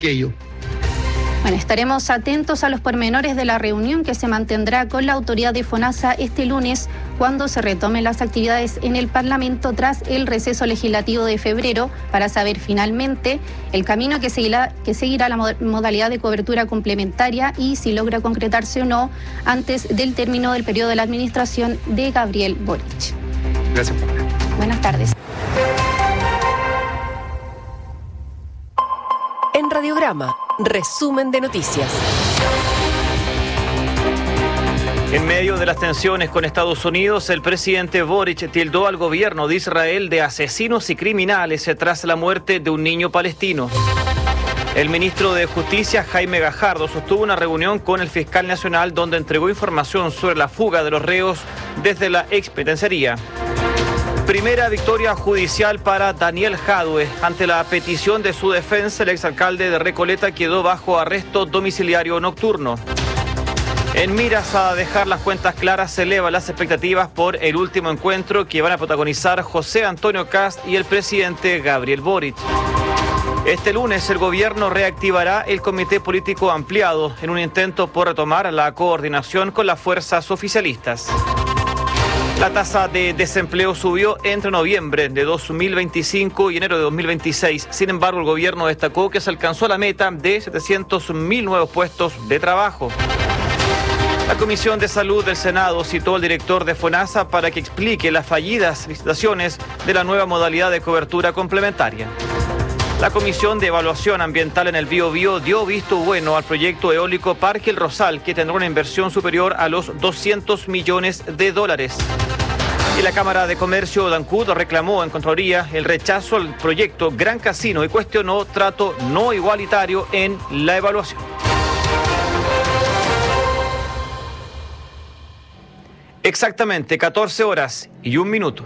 aquello. Bueno, estaremos atentos a los pormenores de la reunión que se mantendrá con la autoridad de FONASA este lunes, cuando se retomen las actividades en el Parlamento tras el receso legislativo de febrero, para saber finalmente el camino que seguirá la modalidad de cobertura complementaria y si logra concretarse o no antes del término del periodo de la administración de Gabriel Boric. Gracias. Buenas tardes. En Radiograma, resumen de noticias. En medio de las tensiones con Estados Unidos, el presidente Boric tildó al gobierno de Israel de asesinos y criminales tras la muerte de un niño palestino. El ministro de Justicia, Jaime Gajardo, sostuvo una reunión con el fiscal nacional donde entregó información sobre la fuga de los reos desde la expenitenciaría. Primera victoria judicial para Daniel Jadue. Ante la petición de su defensa, el exalcalde de Recoleta quedó bajo arresto domiciliario nocturno. En miras a dejar las cuentas claras, se elevan las expectativas por el último encuentro que van a protagonizar José Antonio Kast y el presidente Gabriel Boric. Este lunes el gobierno reactivará el comité político ampliado en un intento por retomar la coordinación con las fuerzas oficialistas. La tasa de desempleo subió entre noviembre de 2025 y enero de 2026. Sin embargo, el gobierno destacó que se alcanzó la meta de 700.000 nuevos puestos de trabajo. La Comisión de Salud del Senado citó al director de FONASA para que explique las fallidas licitaciones de la nueva modalidad de cobertura complementaria. La Comisión de Evaluación Ambiental en el Biobío dio visto bueno al proyecto eólico Parque El Rosal, que tendrá una inversión superior a los $200 millones. Y la Cámara de Comercio de Ancud reclamó en Contraloría el rechazo al proyecto Gran Casino y cuestionó trato no igualitario en la evaluación. Exactamente 14 horas y 1 minuto.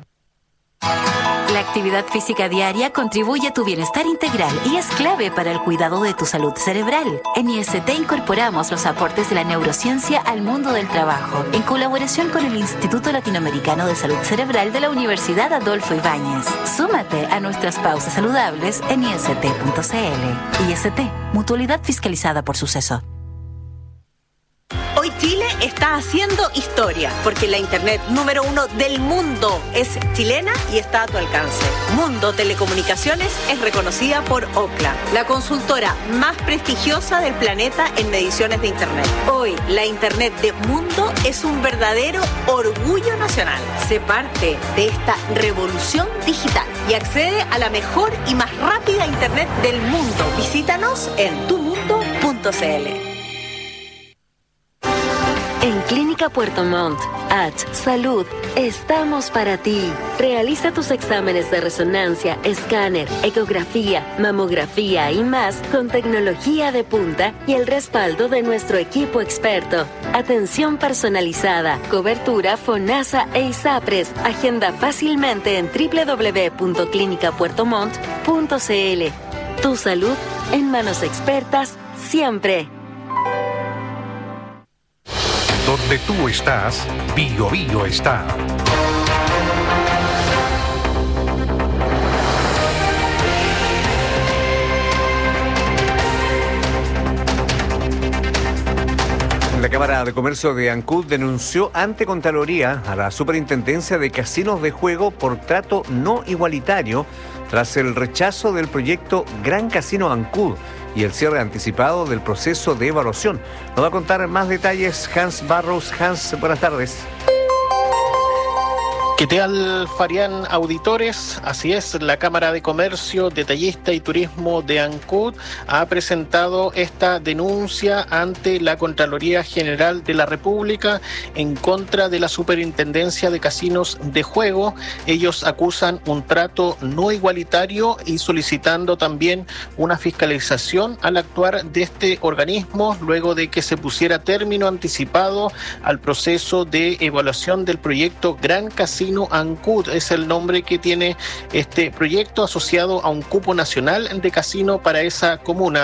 La actividad física diaria contribuye a tu bienestar integral y es clave para el cuidado de tu salud cerebral. En IST incorporamos los aportes de la neurociencia al mundo del trabajo, en colaboración con el Instituto Latinoamericano de Salud Cerebral de la Universidad Adolfo Ibáñez. Súmate a nuestras pausas saludables en ist.cl. IST, mutualidad fiscalizada por Suceso. Hoy Chile está haciendo historia, porque la internet número 1 del mundo es chilena y está a tu alcance. Mundo Telecomunicaciones es reconocida por Ookla, la consultora más prestigiosa del planeta en mediciones de internet. Hoy, la internet de Mundo es un verdadero orgullo nacional. Sé parte de esta revolución digital y accede a la mejor y más rápida internet del mundo. Visítanos en tumundo.cl. En Clínica Puerto Montt, Salud, estamos para ti. Realiza tus exámenes de resonancia, escáner, ecografía, mamografía y más con tecnología de punta y el respaldo de nuestro equipo experto. Atención personalizada, cobertura FONASA e ISAPRES. Agenda fácilmente en www.clinicapuertomont.cl. Tu salud en manos expertas siempre. Donde tú estás, Biobío está. La Cámara de Comercio de Ancud denunció ante Contraloría a la Superintendencia de Casinos de Juego por trato no igualitario tras el rechazo del proyecto Gran Casino Ancud y el cierre anticipado del proceso de evaluación. Nos va a contar más detalles Hans Barros. Hans, buenas tardes. ¿Qué tal, Farián auditores? Así es, la Cámara de Comercio, Detallista y Turismo de Ancud ha presentado esta denuncia ante la Contraloría General de la República en contra de la Superintendencia de Casinos de Juego. Ellos acusan un trato no igualitario y solicitando también una fiscalización al actuar de este organismo luego de que se pusiera término anticipado al proceso de evaluación del proyecto Gran Casino Ancud. Es el nombre que tiene este proyecto asociado a un cupo nacional de casino para esa comuna.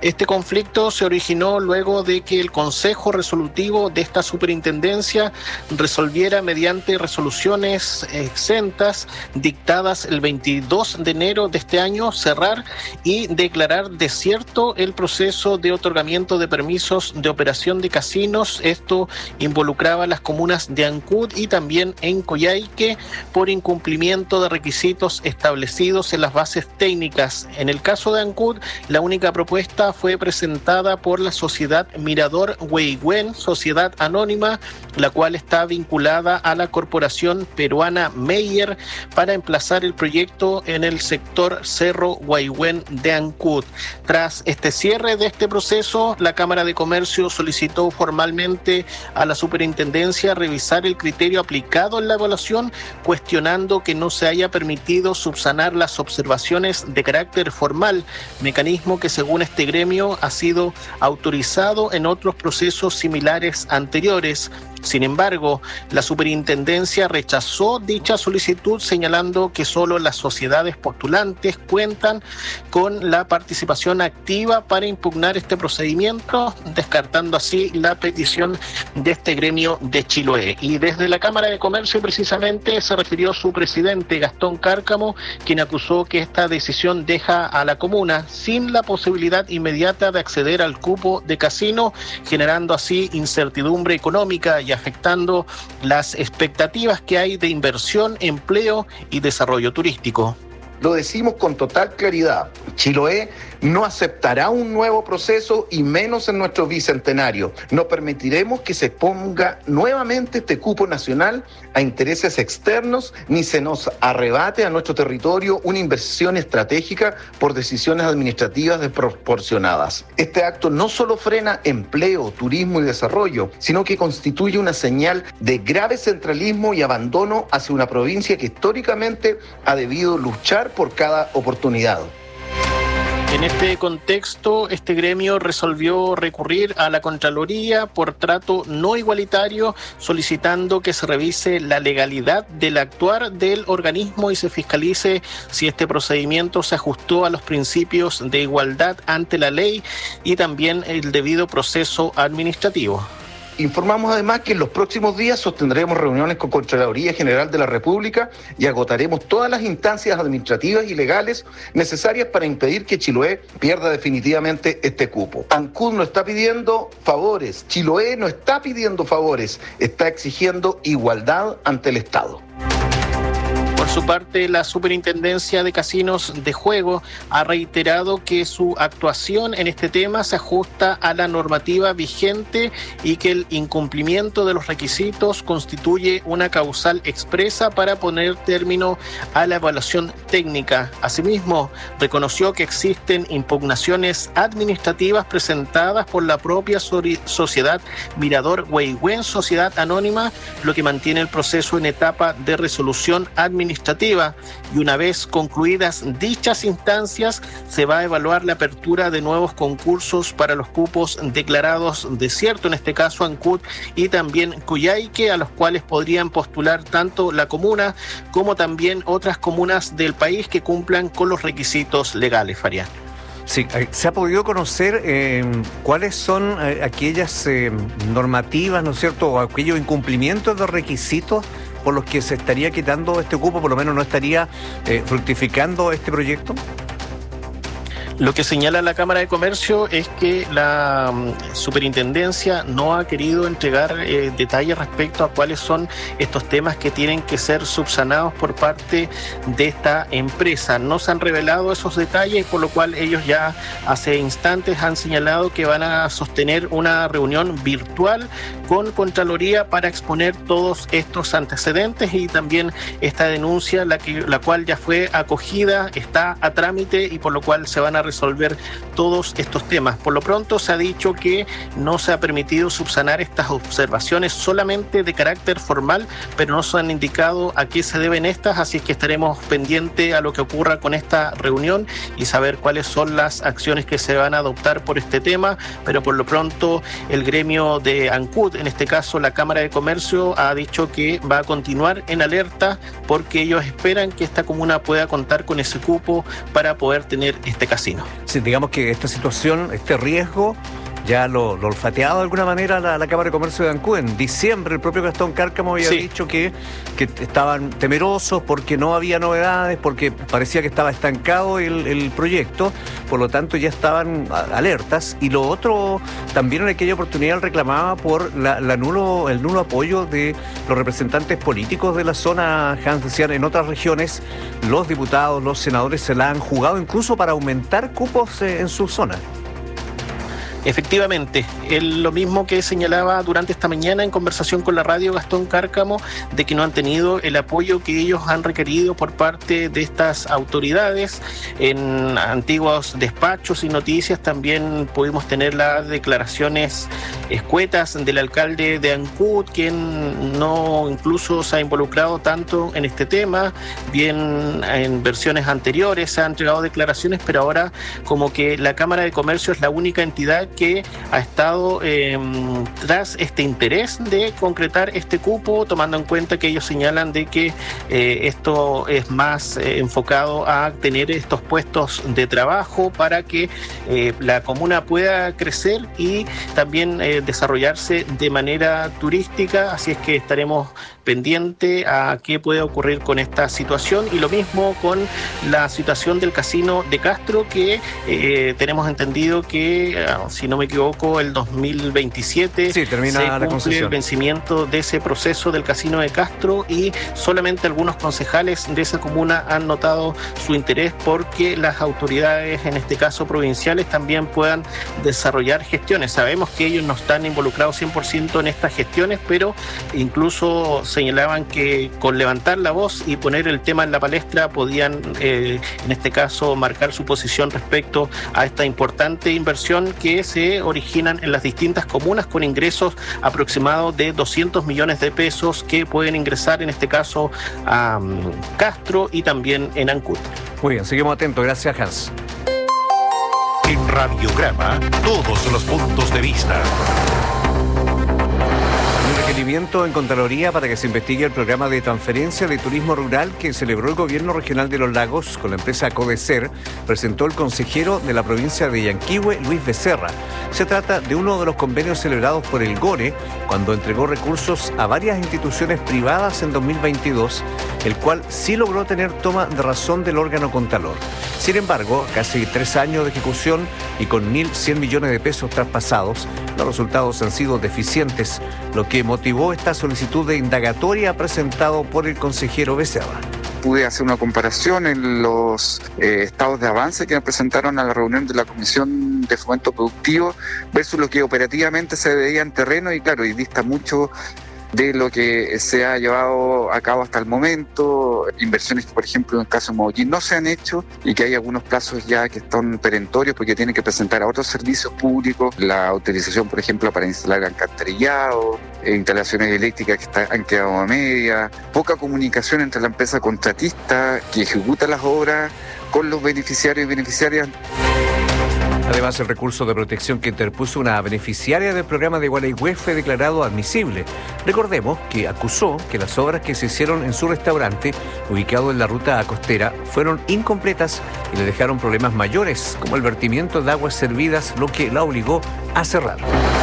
Este conflicto se originó luego de que el Consejo Resolutivo de esta superintendencia resolviera mediante resoluciones exentas dictadas el 22 de enero de este año cerrar y declarar desierto el proceso de otorgamiento de permisos de operación de casinos. Esto involucraba a las comunas de Ancud y también en Coyhaique por incumplimiento de requisitos establecidos en las bases técnicas. En el caso de Ancud, la única propuesta fue presentada por la sociedad Mirador Huehuen, sociedad anónima, la cual está vinculada a la corporación peruana Meyer para emplazar el proyecto en el sector Cerro Huehuen de Ancud. Tras este cierre de este proceso, la Cámara de Comercio solicitó formalmente a la superintendencia revisar el criterio aplicado en la evaluación, cuestionando que no se haya permitido subsanar las observaciones de carácter formal, mecanismo que según este gremio ha sido autorizado en otros procesos similares anteriores. Sin embargo, la superintendencia rechazó dicha solicitud, señalando que solo las sociedades postulantes cuentan con la participación activa para impugnar este procedimiento, descartando así la petición de este gremio de Chiloé. Y desde la Cámara de Comercio precisamente se refirió su presidente, Gastón Cárcamo, quien acusó que esta decisión deja a la comuna sin la posibilidad inmediata de acceder al cupo de casino, generando así incertidumbre económica y afectando las expectativas que hay de inversión, empleo y desarrollo turístico. Lo decimos con total claridad, Chiloé no aceptará un nuevo proceso y menos en nuestro bicentenario. No permitiremos que se exponga nuevamente este cupo nacional a intereses externos ni se nos arrebate a nuestro territorio una inversión estratégica por decisiones administrativas desproporcionadas. Este acto no solo frena empleo, turismo y desarrollo, sino que constituye una señal de grave centralismo y abandono hacia una provincia que históricamente ha debido luchar por cada oportunidad. En este contexto, este gremio resolvió recurrir a la Contraloría por trato no igualitario, solicitando que se revise la legalidad del actuar del organismo y se fiscalice si este procedimiento se ajustó a los principios de igualdad ante la ley y también el debido proceso administrativo. Informamos además que en los próximos días sostendremos reuniones con Contraloría General de la República y agotaremos todas las instancias administrativas y legales necesarias para impedir que Chiloé pierda definitivamente este cupo. Ancud no está pidiendo favores, Chiloé no está pidiendo favores, está exigiendo igualdad ante el Estado. Por su parte, la Superintendencia de Casinos de Juego ha reiterado que su actuación en este tema se ajusta a la normativa vigente y que el incumplimiento de los requisitos constituye una causal expresa para poner término a la evaluación técnica. Asimismo, reconoció que existen impugnaciones administrativas presentadas por la propia sociedad Mirador Huehuen, sociedad anónima, lo que mantiene el proceso en etapa de resolución administrativa, y una vez concluidas dichas instancias se va a evaluar la apertura de nuevos concursos para los cupos declarados desierto, en este caso Ancud y también Coyhaique, a los cuales podrían postular tanto la comuna como también otras comunas del país que cumplan con los requisitos legales, Fabián. Sí, ¿se ha podido conocer cuáles son aquellas normativas, ¿no es cierto?, o aquellos incumplimientos de requisitos por los que se estaría quitando este cupo, por lo menos no estaría fructificando este proyecto? Lo que señala la Cámara de Comercio es que la superintendencia no ha querido entregar detalles respecto a cuáles son estos temas que tienen que ser subsanados por parte de esta empresa. No se han revelado esos detalles, por lo cual ellos ya hace instantes han señalado que van a sostener una reunión virtual con Contraloría para exponer todos estos antecedentes y también esta denuncia, la cual ya fue acogida, está a trámite y por lo cual se van a resolver todos estos temas. Por lo pronto se ha dicho que no se ha permitido subsanar estas observaciones solamente de carácter formal, pero no se han indicado a qué se deben estas, así que estaremos pendientes a lo que ocurra con esta reunión y saber cuáles son las acciones que se van a adoptar por este tema, pero por lo pronto el gremio de Ancud, en este caso la Cámara de Comercio, ha dicho que va a continuar en alerta porque ellos esperan que esta comuna pueda contar con ese cupo para poder tener este casino. campesinos. Sí, digamos que esta situación, este riesgo, ya lo olfateado de alguna manera la Cámara de Comercio de Ancud. En diciembre el propio Gastón Cárcamo había dicho que estaban temerosos porque no había novedades, porque parecía que estaba estancado el proyecto, por lo tanto ya estaban alertas. Y lo otro, también en aquella oportunidad reclamaba por el nulo apoyo de los representantes políticos de la zona. Hans, decían, en otras regiones los diputados, los senadores se la han jugado incluso para aumentar cupos en su zona. Efectivamente, lo mismo que señalaba durante esta mañana en conversación con la radio Gastón Cárcamo, de que no han tenido el apoyo que ellos han requerido por parte de estas autoridades. En antiguos despachos y noticias también pudimos tener las declaraciones escuetas del alcalde de Ancud, quien no incluso se ha involucrado tanto en este tema. Bien, en versiones anteriores se han entregado declaraciones, pero ahora como que la Cámara de Comercio es la única entidad que ha estado tras este interés de concretar este cupo, tomando en cuenta que ellos señalan de que esto es más enfocado a tener estos puestos de trabajo para que la comuna pueda crecer y también desarrollarse de manera turística. Así es que estaremos pendiente a qué puede ocurrir con esta situación, y lo mismo con la situación del casino de Castro, que tenemos entendido que, si no me equivoco, el 2027 termina se la cumple concesión. El vencimiento de ese proceso del casino de Castro, y solamente algunos concejales de esa comuna han notado su interés porque las autoridades, en este caso provinciales, también puedan desarrollar gestiones. Sabemos que ellos no están involucrados 100% en estas gestiones, pero incluso señalaban que con levantar la voz y poner el tema en la palestra podían, en este caso, marcar su posición respecto a esta importante inversión que se originan en las distintas comunas, con ingresos aproximados de 200 millones de pesos que pueden ingresar, en este caso, a Castro y también en Ancud. Muy bien, seguimos atentos. Gracias, Hans. En Radiograma, todos los puntos de vista. En Contraloría para que se investigue el programa de transferencia de turismo rural que celebró el Gobierno Regional de Los Lagos con la empresa Codecer, presentó el consejero de la provincia de Yanquihue, Luis Becerra. Se trata de uno de los convenios celebrados por el GORE cuando entregó recursos a varias instituciones privadas en 2022, el cual sí logró tener toma de razón del órgano Contralor. Sin embargo, casi 3 años de ejecución y con 1.100 millones de pesos traspasados, los resultados han sido deficientes, lo que motivó esta solicitud de indagatoria presentado por el consejero Becerra. Pude hacer una comparación en los estados de avance que me presentaron a la reunión de la Comisión de Fomento Productivo versus lo que operativamente se veía en terreno, y claro, y dista mucho de lo que se ha llevado a cabo hasta el momento. Inversiones que, por ejemplo, en el caso de Mogollín no se han hecho, y que hay algunos plazos ya que están perentorios porque tienen que presentar a otros servicios públicos la autorización, por ejemplo, para instalar alcantarillado, instalaciones eléctricas que han quedado a media, poca comunicación entre la empresa contratista que ejecuta las obras con los beneficiarios y beneficiarias. Además, el recurso de protección que interpuso una beneficiaria del programa de Gualeguay fue declarado admisible. Recordemos que acusó que las obras que se hicieron en su restaurante, ubicado en la ruta costera, fueron incompletas y le dejaron problemas mayores, como el vertimiento de aguas servidas, lo que la obligó a cerrar.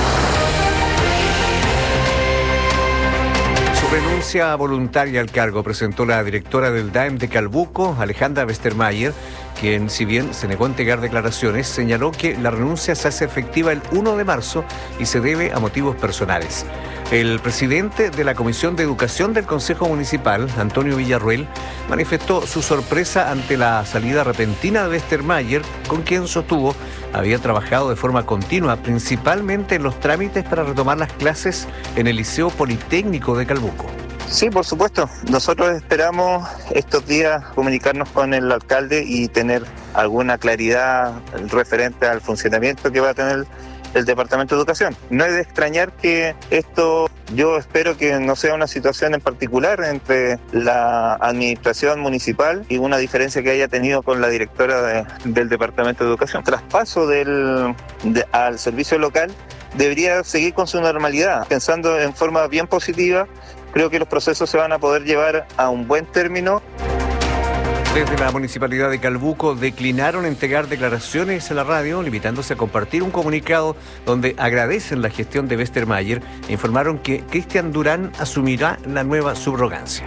Renuncia voluntaria al cargo presentó la directora del DAEM de Calbuco, Alejandra Westermayer, quien, si bien se negó a entregar declaraciones, señaló que la renuncia se hace efectiva el 1 de marzo y se debe a motivos personales. El presidente de la Comisión de Educación del Consejo Municipal, Antonio Villarruel, manifestó su sorpresa ante la salida repentina de Westermayer, con quien sostuvo había trabajado de forma continua, principalmente en los trámites para retomar las clases en el Liceo Politécnico de Calbuco. Sí, por supuesto. Nosotros esperamos estos días comunicarnos con el alcalde y tener alguna claridad referente al funcionamiento que va a tener el Departamento de Educación. No es de extrañar que esto, yo espero que no sea una situación en particular entre la administración municipal y una diferencia que haya tenido con la directora del Departamento de Educación. Traspaso al servicio local debería seguir con su normalidad. Pensando en forma bien positiva, creo que los procesos se van a poder llevar a un buen término. Desde la Municipalidad de Calbuco declinaron entregar declaraciones a la radio, limitándose a compartir un comunicado donde agradecen la gestión de Westermayer e informaron que Cristian Durán asumirá la nueva subrogancia.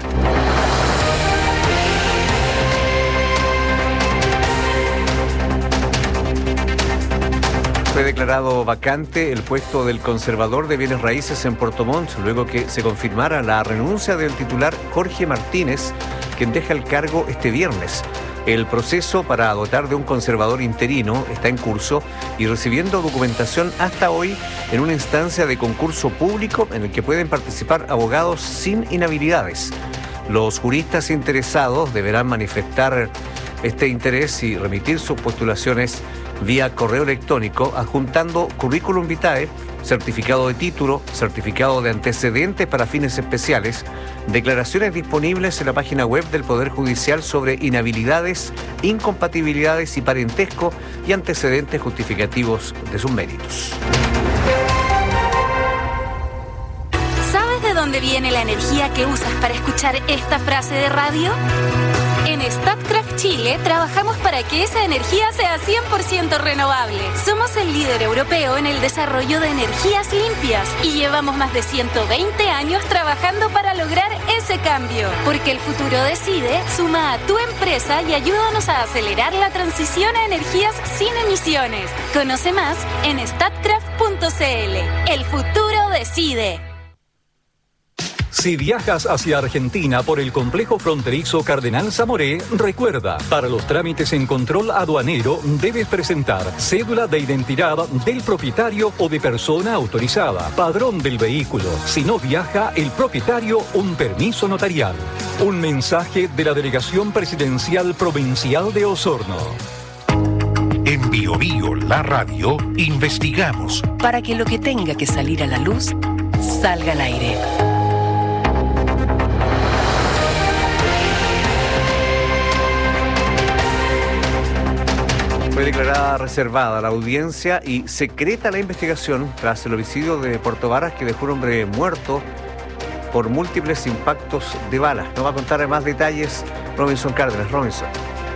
Fue declarado vacante el puesto del conservador de bienes raíces en Puerto Montt, luego que se confirmara la renuncia del titular Jorge Martínez, quien deja el cargo este viernes. El proceso para dotar de un conservador interino está en curso y recibiendo documentación hasta hoy en una instancia de concurso público en el que pueden participar abogados sin inhabilidades. Los juristas interesados deberán manifestar este interés y remitir sus postulaciones vía correo electrónico, adjuntando currículum vitae, certificado de título, certificado de antecedentes para fines especiales, declaraciones disponibles en la página web del Poder Judicial sobre inhabilidades, incompatibilidades y parentesco y antecedentes justificativos de sus méritos. ¿Sabes de dónde viene la energía que usas para escuchar esta frase de radio? En Statkraft Chile trabajamos para que esa energía sea 100% renovable. Somos el líder europeo en el desarrollo de energías limpias y llevamos más de 120 años trabajando para lograr ese cambio. Porque el futuro decide, suma a tu empresa y ayúdanos a acelerar la transición a energías sin emisiones. Conoce más en statkraft.cl. El futuro decide. Si viajas hacia Argentina por el complejo fronterizo Cardenal Zamoré, recuerda, para los trámites en control aduanero debes presentar cédula de identidad del propietario o de persona autorizada, padrón del vehículo. Si no viaja el propietario, un permiso notarial. Un mensaje de la Delegación Presidencial Provincial de Osorno. En Bio Bio, la radio, investigamos para que lo que tenga que salir a la luz salga al aire. Fue declarada reservada la audiencia y secreta la investigación tras el homicidio de Puerto Varas que dejó un hombre muerto por múltiples impactos de balas. Nos va a contar más detalles Robinson Cárdenas. Robinson.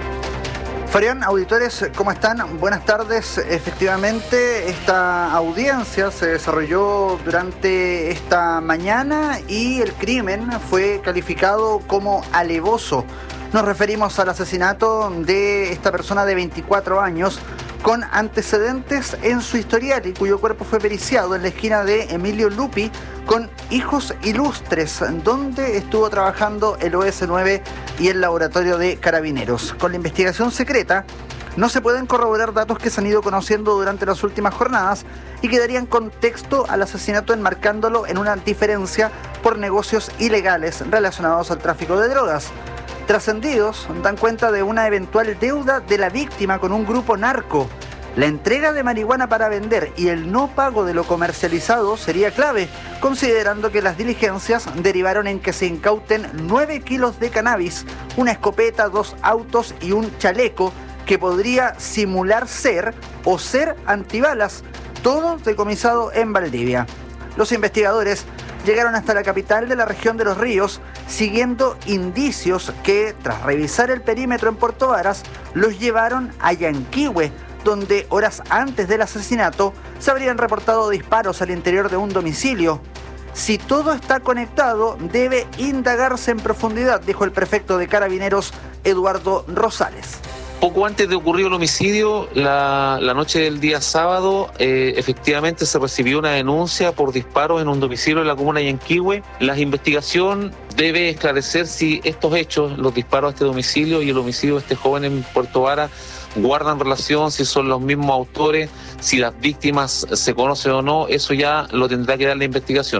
Fabián, auditores, ¿cómo están? Buenas tardes. Efectivamente, esta audiencia se desarrolló durante esta mañana y el crimen fue calificado como alevoso. Nos referimos al asesinato de esta persona de 24 años con antecedentes en su historial y cuyo cuerpo fue periciado en la esquina de Emilio Lupi con Hijos Ilustres, donde estuvo trabajando el OS9 y el laboratorio de Carabineros. Con la investigación secreta no se pueden corroborar datos que se han ido conociendo durante las últimas jornadas y que darían contexto al asesinato enmarcándolo en una diferencia por negocios ilegales relacionados al tráfico de drogas. Trascendidos dan cuenta de una eventual deuda de la víctima con un grupo narco. La entrega de marihuana para vender y el no pago de lo comercializado sería clave, considerando que las diligencias derivaron en que se incauten 9 kilos de cannabis, una escopeta, 2 autos y un chaleco que podría simular ser o ser antibalas, todo decomisado en Valdivia. Los investigadores llegaron hasta la capital de la región de Los Ríos, siguiendo indicios que, tras revisar el perímetro en Puerto Varas, los llevaron a Yanquihue, donde horas antes del asesinato se habrían reportado disparos al interior de un domicilio. Si todo está conectado, debe indagarse en profundidad, dijo el prefecto de Carabineros, Eduardo Rosales. Poco antes de ocurrir el homicidio, la noche del día sábado, efectivamente se recibió una denuncia por disparos en un domicilio de la comuna de Yanquihue. La investigación debe esclarecer si estos hechos, los disparos a este domicilio y el homicidio de este joven en Puerto Varas, guardan relación, si son los mismos autores, si las víctimas se conocen o no. Eso ya lo tendrá que dar la investigación.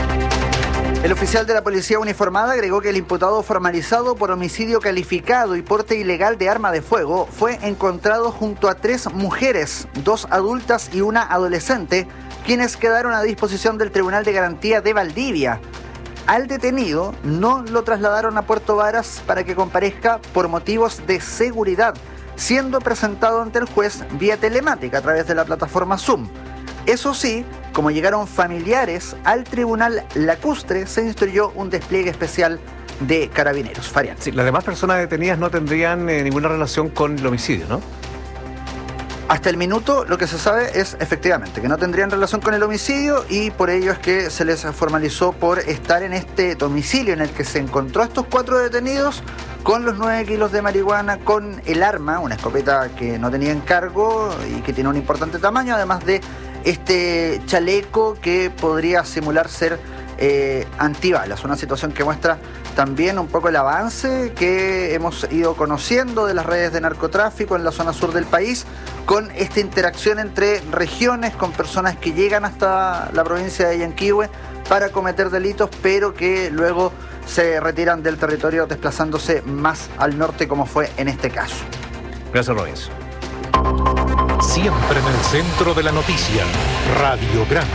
El oficial de la policía uniformada agregó que el imputado formalizado por homicidio calificado y porte ilegal de arma de fuego fue encontrado junto a 3 mujeres, 2 adultas y una adolescente, quienes quedaron a disposición del Tribunal de Garantía de Valdivia. Al detenido no lo trasladaron a Puerto Varas para que comparezca por motivos de seguridad, siendo presentado ante el juez vía telemática a través de la plataforma Zoom. Eso sí, como llegaron familiares al tribunal lacustre, se instruyó un despliegue especial de Carabineros. Farian. Sí, las demás personas detenidas no tendrían ninguna relación con el homicidio, ¿no? Hasta el minuto lo que se sabe es efectivamente que no tendrían relación con el homicidio y por ello es que se les formalizó por estar en este domicilio en el que se encontró a estos 4 detenidos con los 9 kilos de marihuana, con el arma, una escopeta que no tenía encargo y que tiene un importante tamaño, además de este chaleco que podría simular ser antibalas. Una situación que muestra también un poco el avance que hemos ido conociendo de las redes de narcotráfico en la zona sur del país, con esta interacción entre regiones, con personas que llegan hasta la provincia de Yanquihue para cometer delitos, pero que luego se retiran del territorio desplazándose más al norte, como fue en este caso. Gracias, Robinson. Siempre en el centro de la noticia, Radiograma.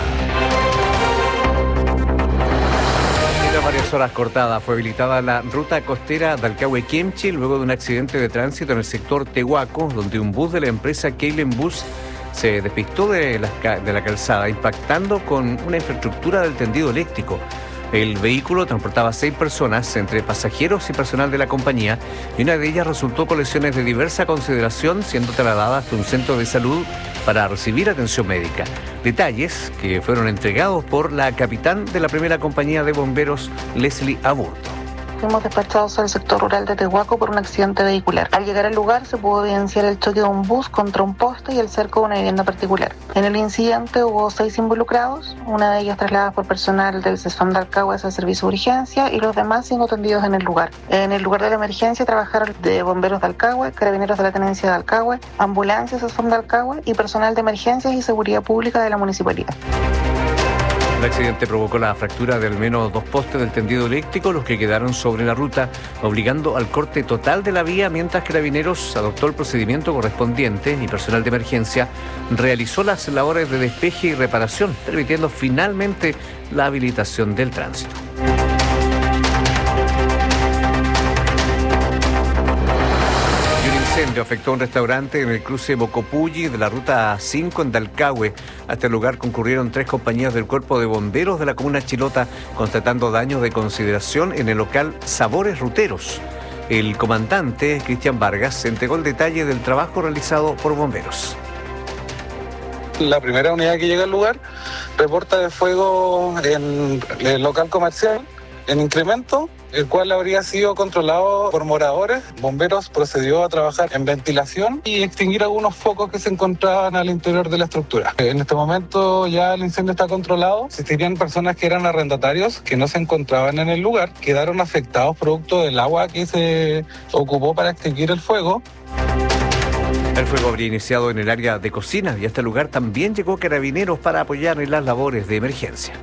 Varias horas cortada fue habilitada la ruta costera Dalcahue-Kemchi luego de un accidente de tránsito en el sector Tehuaco, donde un bus de la empresa Keilen Bus se despistó de la calzada, impactando con una infraestructura del tendido eléctrico. El vehículo transportaba 6 personas, entre pasajeros y personal de la compañía, y una de ellas resultó con lesiones de diversa consideración, siendo trasladada hasta un centro de salud para recibir atención médica. Detalles que fueron entregados por la capitán de la primera compañía de bomberos, Leslie Aburto. Fuimos despachados al sector rural de Tehuaco por un accidente vehicular. Al llegar al lugar se pudo evidenciar el choque de un bus contra un poste y el cerco de una vivienda particular. En el incidente hubo 6 involucrados, una de ellas trasladada por personal del CESFAM Dalcahue al servicio de urgencia y los demás siendo atendidos en el lugar. En el lugar de la emergencia trabajaron de bomberos de Dalcahue, carabineros de la tenencia de Dalcahue, ambulancias CESFAM Dalcahue y personal de emergencias y seguridad pública de la municipalidad. El accidente provocó la fractura de al menos 2 postes del tendido eléctrico, los que quedaron sobre la ruta, obligando al corte total de la vía, mientras Carabineros adoptó el procedimiento correspondiente y personal de emergencia realizó las labores de despeje y reparación, permitiendo finalmente la habilitación del tránsito. El incendio afectó a un restaurante en el cruce Mocopulli de la ruta 5 en Dalcahue. A este lugar concurrieron 3 compañías del Cuerpo de Bomberos de la comuna Chilota, constatando daños de consideración en el local Sabores Ruteros. El comandante, Cristian Vargas, entregó el detalle del trabajo realizado por bomberos. La primera unidad que llega al lugar reporta de fuego en el local comercial en incremento, el cual habría sido controlado por moradores. Bomberos procedió a trabajar en ventilación y extinguir algunos focos que se encontraban al interior de la estructura. En este momento ya el incendio está controlado. Existirían personas que eran arrendatarios que no se encontraban en el lugar, quedaron afectados producto del agua que se ocupó para extinguir el fuego. El fuego habría iniciado en el área de cocina y a este lugar también llegó Carabineros para apoyar en las labores de emergencia.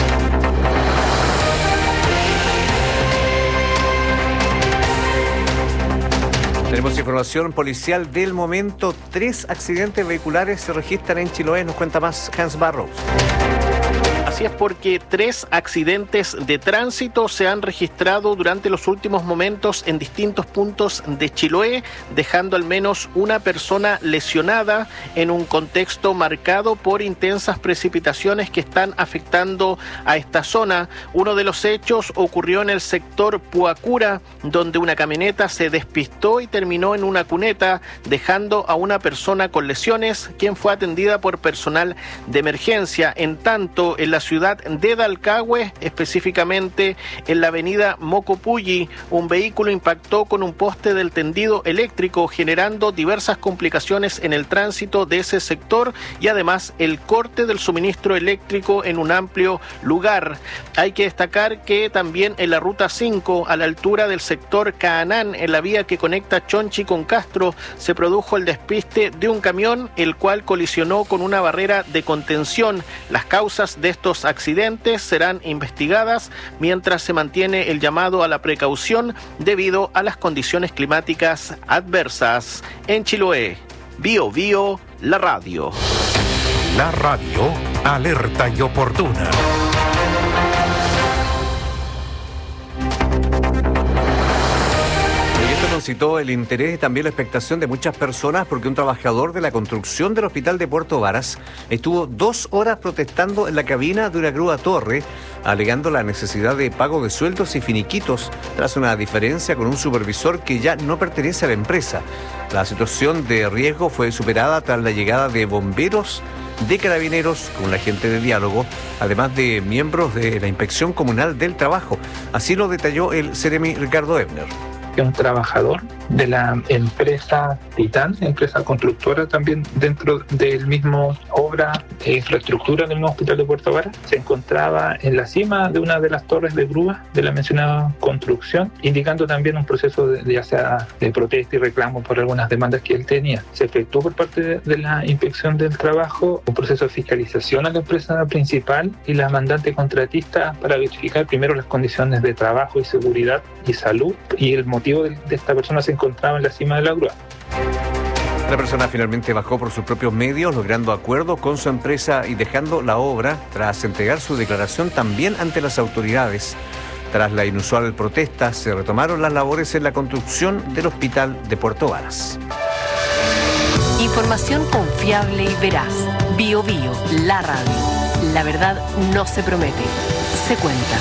Tenemos información policial del momento. 3 accidentes vehiculares se registran en Chiloé. Nos cuenta más Hans Barrows. Así es, porque 3 accidentes de tránsito se han registrado durante los últimos momentos en distintos puntos de Chiloé, dejando al menos una persona lesionada en un contexto marcado por intensas precipitaciones que están afectando a esta zona. Uno de los hechos ocurrió en el sector Puacura, donde una camioneta se despistó y terminó en una cuneta, dejando a una persona con lesiones, quien fue atendida por personal de emergencia. En tanto, en la ciudad de Dalcahue, específicamente en la avenida Mocopulli, un vehículo impactó con un poste del tendido eléctrico, generando diversas complicaciones en el tránsito de ese sector y además el corte del suministro eléctrico en un amplio lugar. Hay que destacar que también en la ruta 5, a la altura del sector Caanán, en la vía que conecta Chonchi con Castro, se produjo el despiste de un camión, el cual colisionó con una barrera de contención. Las causas de estos accidentes serán investigadas, mientras se mantiene el llamado a la precaución debido a las condiciones climáticas adversas. En Chiloé, Bio Bio, la radio. La radio, alerta y oportuna. concitó el interés y también la expectación de muchas personas porque un trabajador de la construcción del hospital de Puerto Varas estuvo 2 horas protestando en la cabina de una grúa torre, alegando la necesidad de pago de sueldos y finiquitos tras una diferencia con un supervisor que ya no pertenece a la empresa. La situación de riesgo fue superada tras la llegada de bomberos, de carabineros con un agente de diálogo, además de miembros de la Inspección Comunal del Trabajo. Así lo detalló el Ceremi Ricardo Ebner. Un trabajador de la empresa Titán, empresa constructora también dentro del mismo obra e infraestructura del nuevo hospital de Puerto Varas, se encontraba en la cima de una de las torres de grúa de la mencionada construcción, indicando también un proceso ya sea de protesta y reclamo por algunas demandas que él tenía. Se efectuó por parte de la Inspección del Trabajo un proceso de fiscalización a la empresa principal y la mandante contratista para verificar primero las condiciones de trabajo y seguridad y salud, y el motivo de esta persona se encontraba en la cima de la grúa. La persona finalmente bajó por sus propios medios, logrando acuerdo con su empresa y dejando la obra tras entregar su declaración también ante las autoridades. Tras la inusual protesta, se retomaron las labores en la construcción del hospital de Puerto Varas. Información confiable y veraz. Bio Bio, la radio. La verdad no se promete, se cuenta.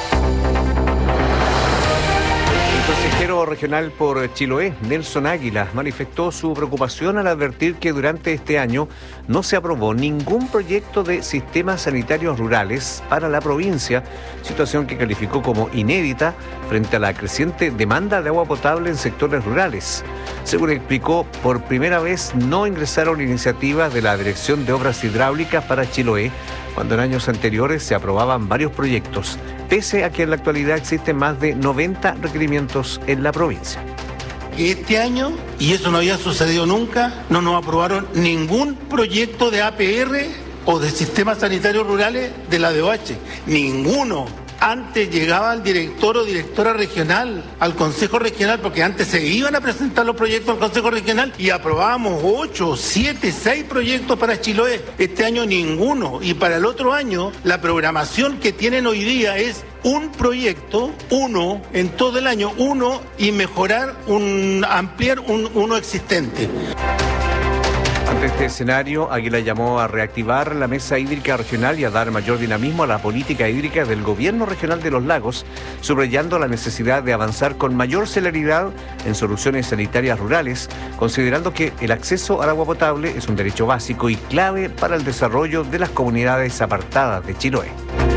El consejero regional por Chiloé, Nelson Águila, manifestó su preocupación al advertir que durante este año no se aprobó ningún proyecto de sistemas sanitarios rurales para la provincia, situación que calificó como inédita frente a la creciente demanda de agua potable en sectores rurales. Según explicó, por primera vez no ingresaron iniciativas de la Dirección de Obras Hidráulicas para Chiloé, cuando en años anteriores se aprobaban varios proyectos, pese a que en la actualidad existen más de 90 requerimientos en la provincia. Este año, y eso no había sucedido nunca, no nos aprobaron ningún proyecto de APR o de sistemas sanitarios rurales de la DOH, ninguno. Antes llegaba el director o directora regional al Consejo Regional, porque antes se iban a presentar los proyectos al Consejo Regional y aprobábamos 8, 7, 6 proyectos para Chiloé. Este año ninguno. Y para el otro año, la programación que tienen hoy día es un proyecto, uno, en todo el año, uno, y mejorar, ampliar uno existente. Ante este escenario, Águila llamó a reactivar la mesa hídrica regional y a dar mayor dinamismo a la política hídrica del gobierno regional de los lagos, subrayando la necesidad de avanzar con mayor celeridad en soluciones sanitarias rurales, considerando que el acceso al agua potable es un derecho básico y clave para el desarrollo de las comunidades apartadas de Chiloé.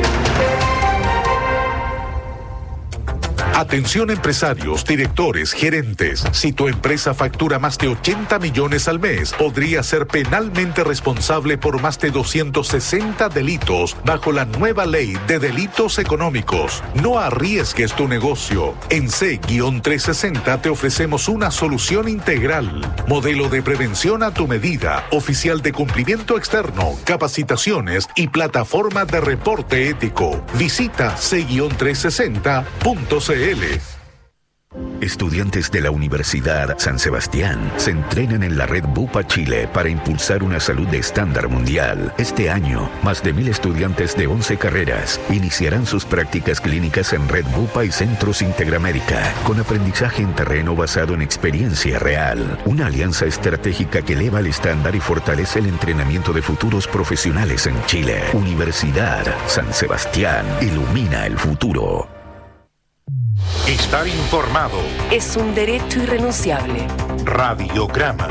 Atención empresarios, directores, gerentes. Si tu empresa factura más de 80 millones al mes, podría ser penalmente responsable por más de 260 delitos bajo la nueva ley de delitos económicos. No arriesgues tu negocio. En C-360 te ofrecemos una solución integral. Modelo de prevención a tu medida, oficial de cumplimiento externo, capacitaciones y plataforma de reporte ético. Visita C-360.cl. Estudiantes de la Universidad San Sebastián se entrenan en la Red Bupa Chile para impulsar una salud de estándar mundial. Este año, más de 1,000 estudiantes de 11 carreras iniciarán sus prácticas clínicas en Red Bupa y Centros Interamérica, con aprendizaje en terreno basado en experiencia real. Una alianza estratégica que eleva el estándar y fortalece el entrenamiento de futuros profesionales en Chile. Universidad San Sebastián ilumina el futuro. Estar informado es un derecho irrenunciable. Radiograma.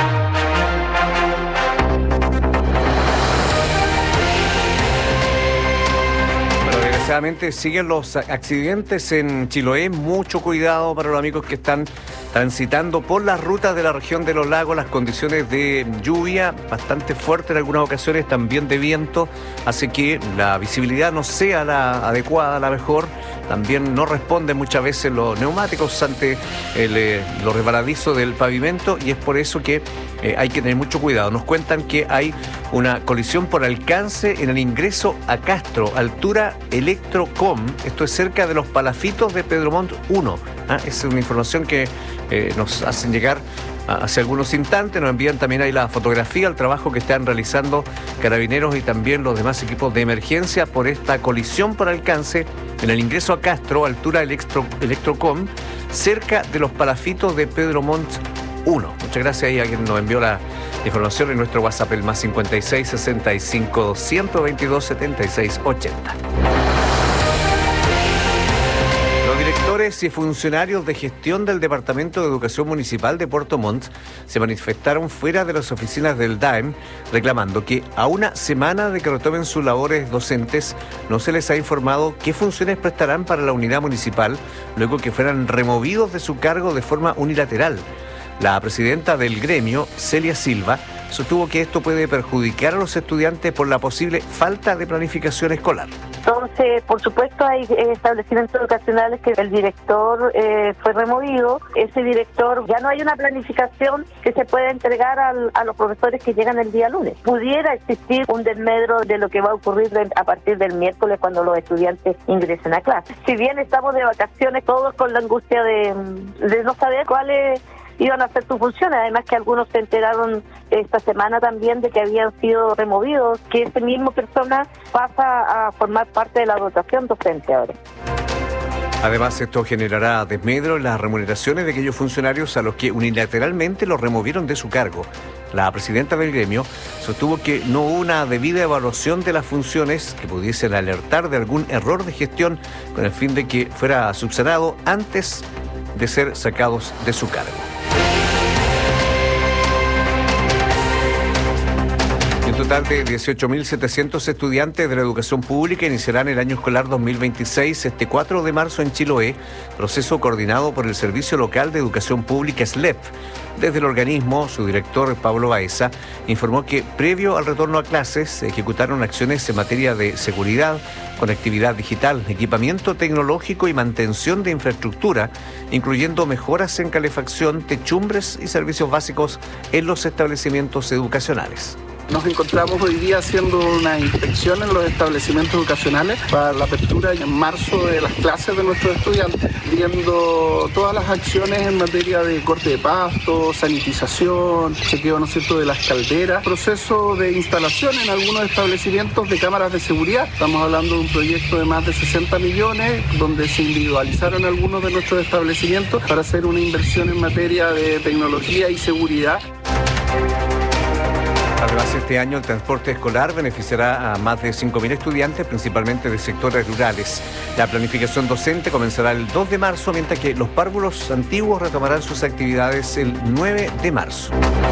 Bueno, desgraciadamente siguen los accidentes en Chiloé. Mucho cuidado para los amigos que están transitando por las rutas de la región de los lagos. Las condiciones de lluvia bastante fuerte en algunas ocasiones, también de viento, hace que la visibilidad no sea la adecuada, la mejor. También no responden muchas veces los neumáticos ante lo resbaladizo del pavimento, y es por eso que hay que tener mucho cuidado. Nos cuentan que hay una colisión por alcance en el ingreso a Castro, altura Electrocom. Esto es cerca de los Palafitos de Pedro Montt 1. Es una información que nos hacen llegar hace algunos instantes. Nos envían también ahí la fotografía, el trabajo que están realizando Carabineros y también los demás equipos de emergencia por esta colisión por alcance en el ingreso a Castro, altura Electrocom, cerca de los palafitos de Pedro Montt 1. Muchas gracias ahí a quien nos envió la información en nuestro WhatsApp, el más 56 65 122 76 80. Los directores y funcionarios de gestión del Departamento de Educación Municipal de Puerto Montt se manifestaron fuera de las oficinas del DAEM reclamando que a una semana de que retomen sus labores docentes no se les ha informado qué funciones prestarán para la unidad municipal luego que fueran removidos de su cargo de forma unilateral. La presidenta del gremio, Celia Silva, sostuvo que esto puede perjudicar a los estudiantes por la posible falta de planificación escolar. Entonces, por supuesto, hay establecimientos educacionales que el director fue removido. Ese director, ya no hay una planificación que se pueda entregar a los profesores que llegan el día lunes. Pudiera existir un desmedro de lo que va a ocurrir a partir del miércoles cuando los estudiantes ingresen a clase. Si bien estamos de vacaciones, todos con la angustia de no saber cuáles iban a hacer sus funciones, además que algunos se enteraron esta semana también de que habían sido removidos, que esa misma persona pasa a formar parte de la dotación docente ahora. Además, esto generará desmedro en las remuneraciones de aquellos funcionarios a los que unilateralmente los removieron de su cargo. La presidenta del gremio sostuvo que no hubo una debida evaluación de las funciones que pudiesen alertar de algún error de gestión con el fin de que fuera subsanado antes de ser sacados de su cargo. Un total de 18.700 estudiantes de la educación pública iniciarán el año escolar 2026 este 4 de marzo en Chiloé, proceso coordinado por el Servicio Local de Educación Pública SLEP. Desde el organismo, su director, Pablo Baeza, informó que previo al retorno a clases se ejecutaron acciones en materia de seguridad, conectividad digital, equipamiento tecnológico y mantención de infraestructura, incluyendo mejoras en calefacción, techumbres y servicios básicos en los establecimientos educacionales. Nos encontramos hoy día haciendo una inspección en los establecimientos educacionales para la apertura en marzo de las clases de nuestros estudiantes, viendo todas las acciones en materia de corte de pasto, sanitización, chequeo, ¿no es cierto?, de las calderas, proceso de instalación en algunos establecimientos de cámaras de seguridad. Estamos hablando de un proyecto de más de 60 millones, donde se individualizaron algunos de nuestros establecimientos para hacer una inversión en materia de tecnología y seguridad. Además, este año el transporte escolar beneficiará a más de 5.000 estudiantes, principalmente de sectores rurales. La planificación docente comenzará el 2 de marzo, mientras que los párvulos antiguos retomarán sus actividades el 9 de marzo.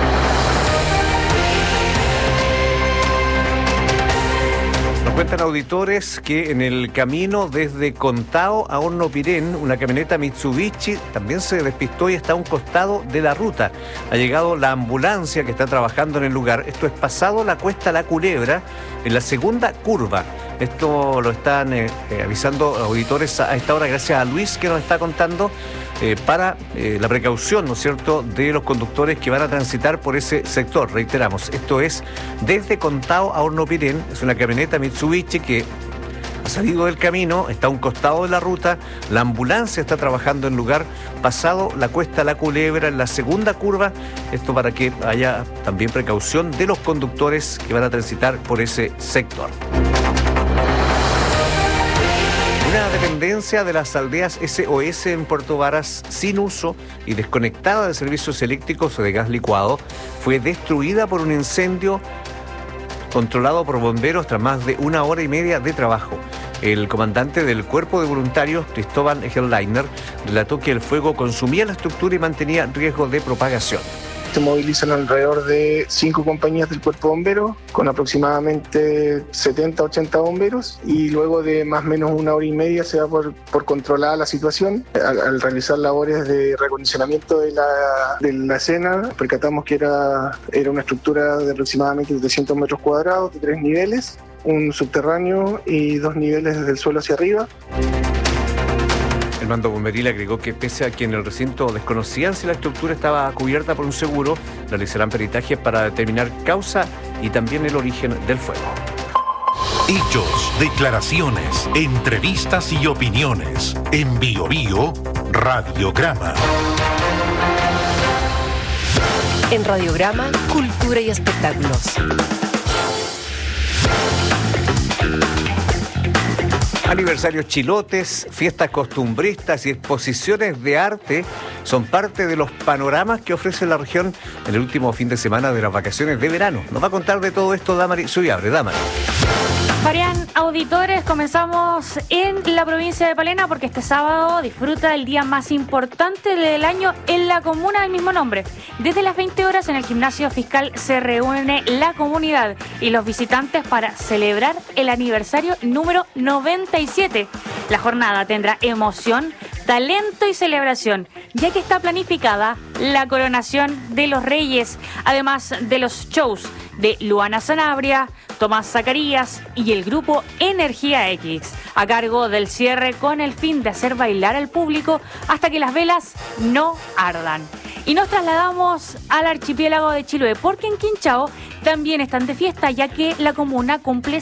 Cuentan auditores que en el camino desde Contao a Hornopirén, una camioneta Mitsubishi también se despistó y está a un costado de la ruta. Ha llegado la ambulancia que está trabajando en el lugar. Esto es pasado la cuesta La Culebra, en la segunda curva. Esto lo están avisando auditores a esta hora, gracias a Luis que nos está contando, para la precaución, ¿no es cierto?, de los conductores que van a transitar por ese sector. Reiteramos, esto es desde Contao a Hornopirén, es una camioneta Mitsubishi que ha salido del camino, está a un costado de la ruta, la ambulancia está trabajando en el lugar, pasado la cuesta La Culebra, en la segunda curva, esto para que haya también precaución de los conductores que van a transitar por ese sector. Una dependencia de las aldeas SOS en Puerto Varas sin uso y desconectada de servicios eléctricos o de gas licuado fue destruida por un incendio controlado por bomberos tras más de 1 hora y media de trabajo. El comandante del Cuerpo de Voluntarios, Cristóbal Hellleiner, relató que el fuego consumía la estructura y mantenía riesgo de propagación. Se movilizan alrededor de 5 compañías del Cuerpo de Bomberos, con aproximadamente 70-80 bomberos, y luego de más o menos 1 hora y media se da por controlada la situación. Al realizar labores de reacondicionamiento de la escena, percatamos que era una estructura de aproximadamente 300 metros cuadrados, de 3 niveles, un subterráneo y 2 niveles desde el suelo hacia arriba. El mando bomberil agregó que pese a que en el recinto desconocían si la estructura estaba cubierta por un seguro, realizarán peritajes para determinar causa y también el origen del fuego. Hechos, declaraciones, entrevistas y opiniones. En Bio Bio, Radiograma. En Radiograma, Cultura y Espectáculos. Aniversarios chilotes, fiestas costumbristas y exposiciones de arte son parte de los panoramas que ofrece la región en el último fin de semana de las vacaciones de verano. Nos va a contar de todo esto Damari Subiabre. Damari. Farian, auditores, comenzamos en la provincia de Palena porque este sábado disfruta el día más importante del año en la comuna del mismo nombre. Desde las 20 horas en el gimnasio fiscal se reúne la comunidad y los visitantes para celebrar el aniversario número 97. La jornada tendrá emoción, talento y celebración, ya que está planificada la coronación de los reyes, además de los shows de Luana Sanabria, Tomás Zacarías y el grupo Energía X, a cargo del cierre con el fin de hacer bailar al público hasta que las velas no ardan. Y nos trasladamos al archipiélago de Chiloé, porque en Quinchao también están de fiesta, ya que la comuna cumple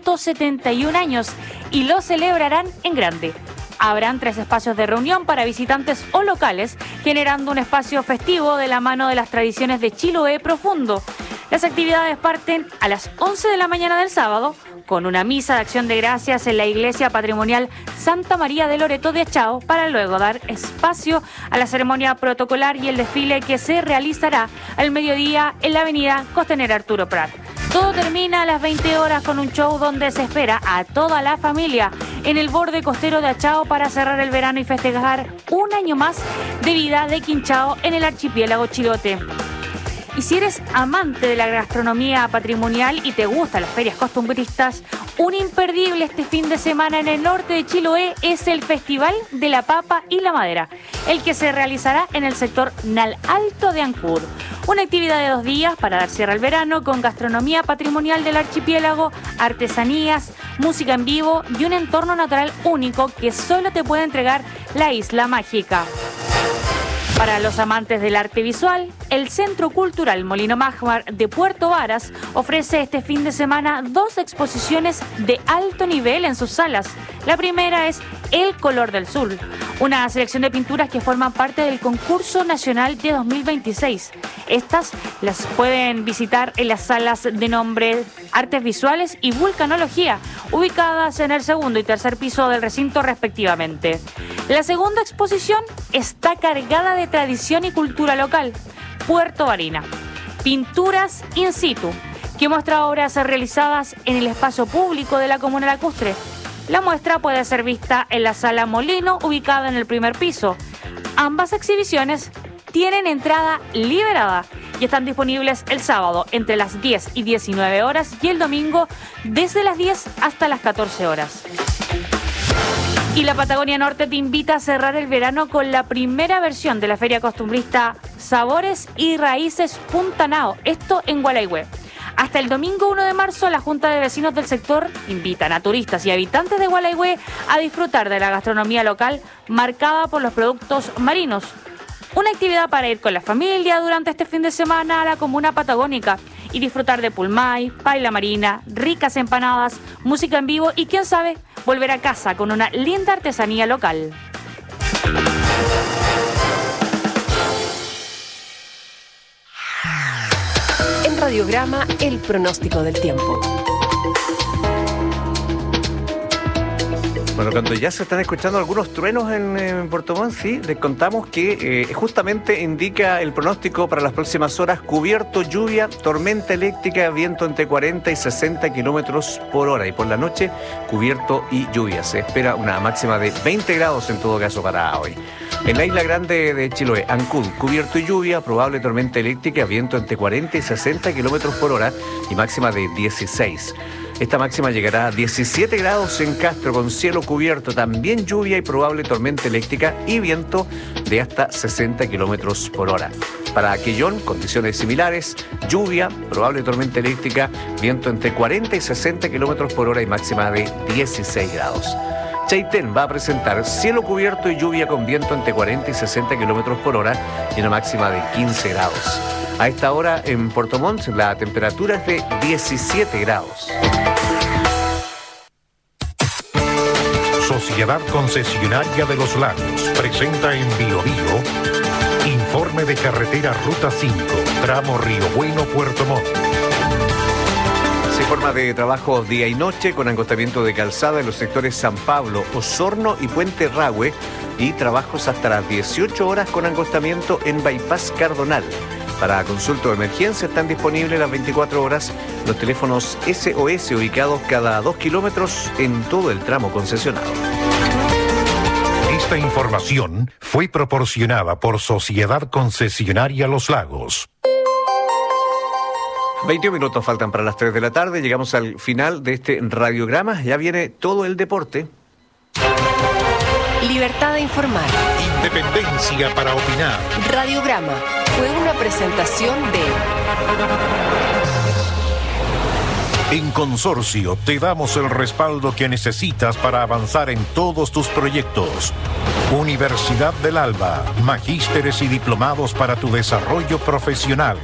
171 años y lo celebrarán en grande. Habrán 3 espacios de reunión para visitantes o locales, generando un espacio festivo de la mano de las tradiciones de Chiloé profundo. Las actividades parten a las 11 de la mañana del sábado, con una misa de acción de gracias en la iglesia patrimonial Santa María de Loreto de Achao, para luego dar espacio a la ceremonia protocolar y el desfile que se realizará al mediodía en la avenida Costanera Arturo Prat. Todo termina a las 20 horas con un show donde se espera a toda la familia en el borde costero de Achao para cerrar el verano y festejar un año más de vida de Quinchao en el archipiélago chilote. Y si eres amante de la gastronomía patrimonial y te gustan las ferias costumbristas, un imperdible este fin de semana en el norte de Chiloé es el Festival de la Papa y la Madera, el que se realizará en el sector Nal Alto de Ancud. Una actividad de 2 días para dar cierre al verano con gastronomía patrimonial del archipiélago, artesanías, música en vivo y un entorno natural único que solo te puede entregar la Isla Mágica. Para los amantes del arte visual, el Centro Cultural Molino Mágmar de Puerto Varas ofrece este fin de semana 2 exposiciones de alto nivel en sus salas. La primera es El Color del Sur, una selección de pinturas que forman parte del concurso nacional de 2026. Estas las pueden visitar en las salas de nombre Artes Visuales y Vulcanología, ubicadas en el 2º y 3er piso del recinto respectivamente. La segunda exposición está cargada de tradición y cultura local, Puerto Varina, Pinturas in situ, que muestra obras realizadas en el espacio público de la comuna lacustre. La muestra puede ser vista en la Sala Molino, ubicada en el 1er piso. Ambas exhibiciones tienen entrada liberada y están disponibles el sábado entre las 10 y 19 horas y el domingo desde las 10 hasta las 14 horas. Y la Patagonia Norte te invita a cerrar el verano con la primera versión de la feria costumbrista Sabores y Raíces Punta Nao, esto en Gualeguay. Hasta el domingo 1 de marzo, la Junta de Vecinos del sector invitan a turistas y habitantes de Gualeguay a disfrutar de la gastronomía local marcada por los productos marinos. Una actividad para ir con la familia durante este fin de semana a la comuna patagónica y disfrutar de pulmay, paella marina, ricas empanadas, música en vivo y, quién sabe, volver a casa con una linda artesanía local. En Radiograma, el pronóstico del tiempo. Bueno, cuando ya se están escuchando algunos truenos en Puerto Montt, sí, les contamos que justamente indica el pronóstico para las próximas horas: cubierto, lluvia, tormenta eléctrica, viento entre 40 y 60 kilómetros por hora. Y por la noche, cubierto y lluvia. Se espera una máxima de 20 grados en todo caso para hoy. En la isla grande de Chiloé, Ancud, cubierto y lluvia, probable tormenta eléctrica, viento entre 40 y 60 kilómetros por hora y máxima de 16. Esta máxima llegará a 17 grados en Castro, con cielo cubierto, también lluvia y probable tormenta eléctrica y viento de hasta 60 kilómetros por hora. Para Quellón, condiciones similares: lluvia, probable tormenta eléctrica, viento entre 40 y 60 kilómetros por hora y máxima de 16 grados. Chaitén va a presentar cielo cubierto y lluvia con viento entre 40 y 60 kilómetros por hora y una máxima de 15 grados. A esta hora en Puerto Montt la temperatura es de 17 grados. Sociedad Concesionaria de los Lagos presenta en Bio Bio Informe de carretera Ruta 5, tramo Río Bueno, Puerto Montt. Se informa de trabajos día y noche con agotamiento de calzada en los sectores San Pablo, Osorno y Puente Rahue, y trabajos hasta las 18 horas con agotamiento en Bypass Cardonal. Para consulta o emergencia están disponibles las 24 horas los teléfonos SOS ubicados cada 2 kilómetros en todo el tramo concesionado. Esta información fue proporcionada por Sociedad Concesionaria Los Lagos. 21 minutos faltan para las 3 de la tarde. Llegamos al final de este radiograma. Ya viene todo el deporte. Libertad de informar. Independencia para opinar. Radiograma fue una presentación de... En Consorcio te damos el respaldo que necesitas para avanzar en todos tus proyectos. Universidad del Alba, magísteres y diplomados para tu desarrollo profesional.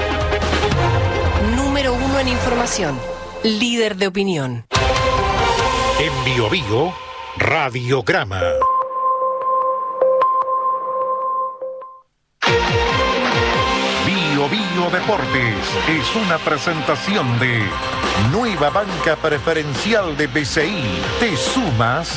Número 1 en información, líder de opinión. En Bio Bio, Radiograma. Bio Bio Deportes es una presentación de Nueva Banca Preferencial de BCI. ¿Te sumas?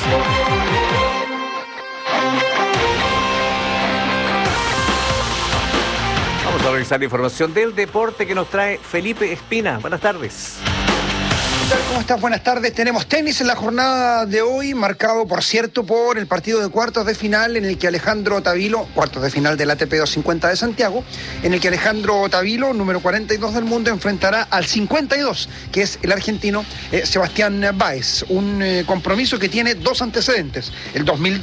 Vamos a revisar la información del deporte que nos trae Felipe Espina. Buenas tardes. ¿Cómo estás? Buenas tardes. Tenemos tenis en la jornada de hoy, marcado, por cierto, por el partido de cuartos de final en el que Alejandro Tavilo, cuartos de final del ATP 250 de Santiago, en el que Alejandro Tavilo, número 42 del mundo, enfrentará al 52, que es el argentino Sebastián Báez. Un compromiso que tiene dos antecedentes. El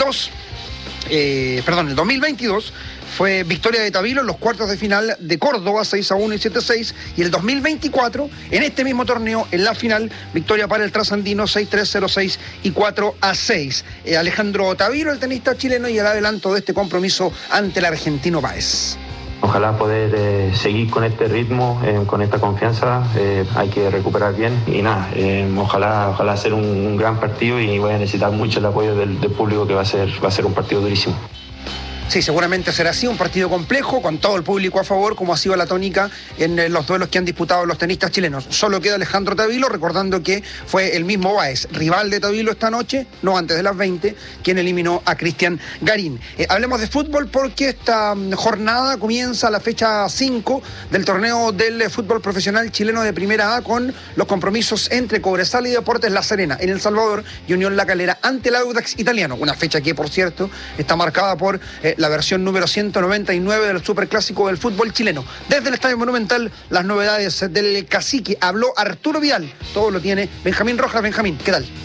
2022 fue victoria de Tavilo en los cuartos de final de Córdoba, 6-1 y 7-6, y el 2024, en este mismo torneo, en la final, victoria para el trasandino, 6-3, 0-6 y 4-6. Alejandro Tavilo, el tenista chileno, y el adelanto de este compromiso ante el argentino Báez. Ojalá poder seguir con este ritmo, con esta confianza. Hay que recuperar bien y nada, ojalá hacer un gran partido, y voy a necesitar mucho el apoyo del público, que va a ser un partido durísimo. Sí, seguramente será así, un partido complejo, con todo el público a favor, como ha sido la tónica en los duelos que han disputado los tenistas chilenos. Solo queda Alejandro Tavilo, recordando que fue el mismo Báez, rival de Tavilo esta noche, no antes de las 20, quien eliminó a Cristian Garín. Hablemos de fútbol, porque esta jornada comienza la fecha 5 del torneo del fútbol profesional chileno de Primera A, con los compromisos entre Cobresal y Deportes La Serena en El Salvador y Unión La Calera ante el Audax Italiano. Una fecha que, por cierto, está marcada por la versión número 199 del superclásico del fútbol chileno. Desde el Estadio Monumental, las novedades del cacique. Habló Arturo Vidal, todo lo tiene Benjamín Rojas. Benjamín, ¿qué tal?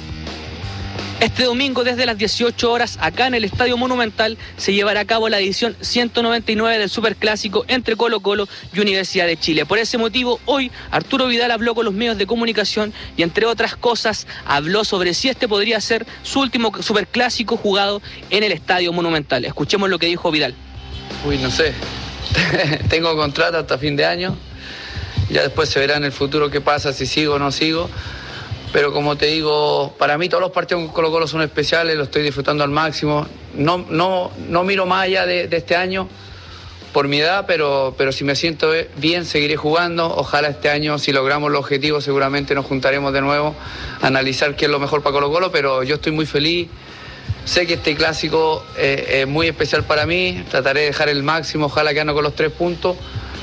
Este domingo, desde las 18 horas, acá en el Estadio Monumental, se llevará a cabo la edición 199 del Superclásico entre Colo-Colo y Universidad de Chile. Por ese motivo, hoy Arturo Vidal habló con los medios de comunicación y, entre otras cosas, habló sobre si este podría ser su último Superclásico jugado en el Estadio Monumental. Escuchemos lo que dijo Vidal. No sé. Tengo contrato hasta fin de año. Ya después se verá en el futuro qué pasa, si sigo o no sigo. Pero como te digo, para mí todos los partidos con Colo-Colo son especiales, lo estoy disfrutando al máximo. No miro más allá de este año por mi edad, pero si me siento bien, seguiré jugando. Ojalá este año, si logramos los objetivos, seguramente nos juntaremos de nuevo a analizar qué es lo mejor para Colo-Colo, pero yo estoy muy feliz. Sé que este clásico es muy especial para mí, trataré de dejar el máximo, ojalá quedarnos con los 3 puntos,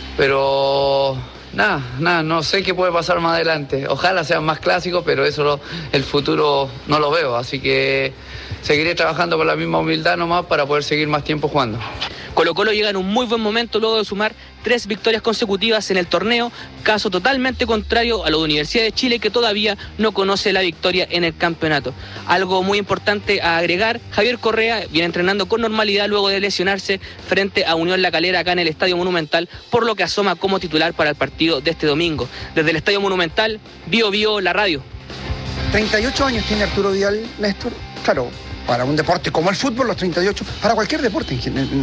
pero... Nada, no sé qué puede pasar más adelante. Ojalá sean más clásicos, pero eso el futuro no lo veo. Así que seguiré trabajando con la misma humildad nomás para poder seguir más tiempo jugando. Colo-Colo llega en un muy buen momento luego de sumar 3 victorias consecutivas en el torneo, caso totalmente contrario a lo de Universidad de Chile, que todavía no conoce la victoria en el campeonato. Algo muy importante a agregar: Javier Correa viene entrenando con normalidad luego de lesionarse frente a Unión La Calera acá en el Estadio Monumental, por lo que asoma como titular para el partido de este domingo. Desde el Estadio Monumental, Bio Bio, la radio. 38 años tiene Arturo Vidal, Néstor. Claro, para un deporte como el fútbol, los 38, para cualquier deporte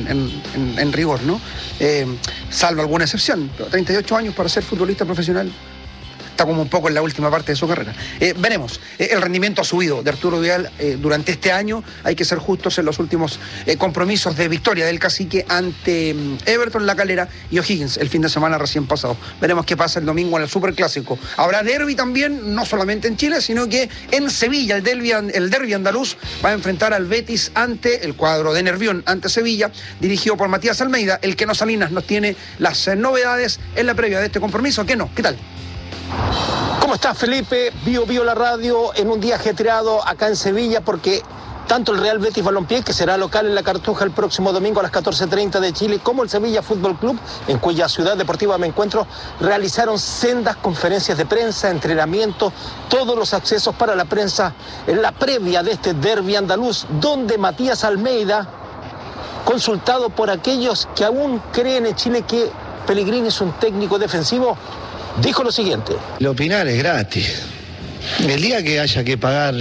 en rigor, ¿no? Salvo alguna excepción, pero 38 años para ser futbolista profesional. está como un poco en la última parte de su carrera. Veremos, el rendimiento ha subido de Arturo Vidal durante este año, hay que ser justos en los últimos compromisos de victoria del Cacique ante Everton, La Calera y O'Higgins el fin de semana recién pasado. Veremos qué pasa el domingo en el Superclásico. Habrá derbi también, no solamente en Chile, sino que en Sevilla el derbi andaluz va a enfrentar al Betis ante el cuadro de Nervión, ante Sevilla, dirigido por Matías Almeida. El Keno Salinas nos tiene las novedades en la previa de este compromiso. Keno, ¿qué tal? ¿Cómo estás, Felipe? Bio la radio en un día ajetreado acá en Sevilla, porque tanto el Real Betis Balompié, que será local en la Cartuja el próximo domingo a las 14:30 de Chile, como el Sevilla Fútbol Club, en cuya ciudad deportiva me encuentro, realizaron sendas conferencias de prensa, entrenamiento, todos los accesos para la prensa en la previa de este derbi andaluz, donde Matías Almeida, consultado por aquellos que aún creen en Chile que Pellegrini es un técnico defensivo, dijo lo siguiente: el opinar es gratis. El día que haya que pagar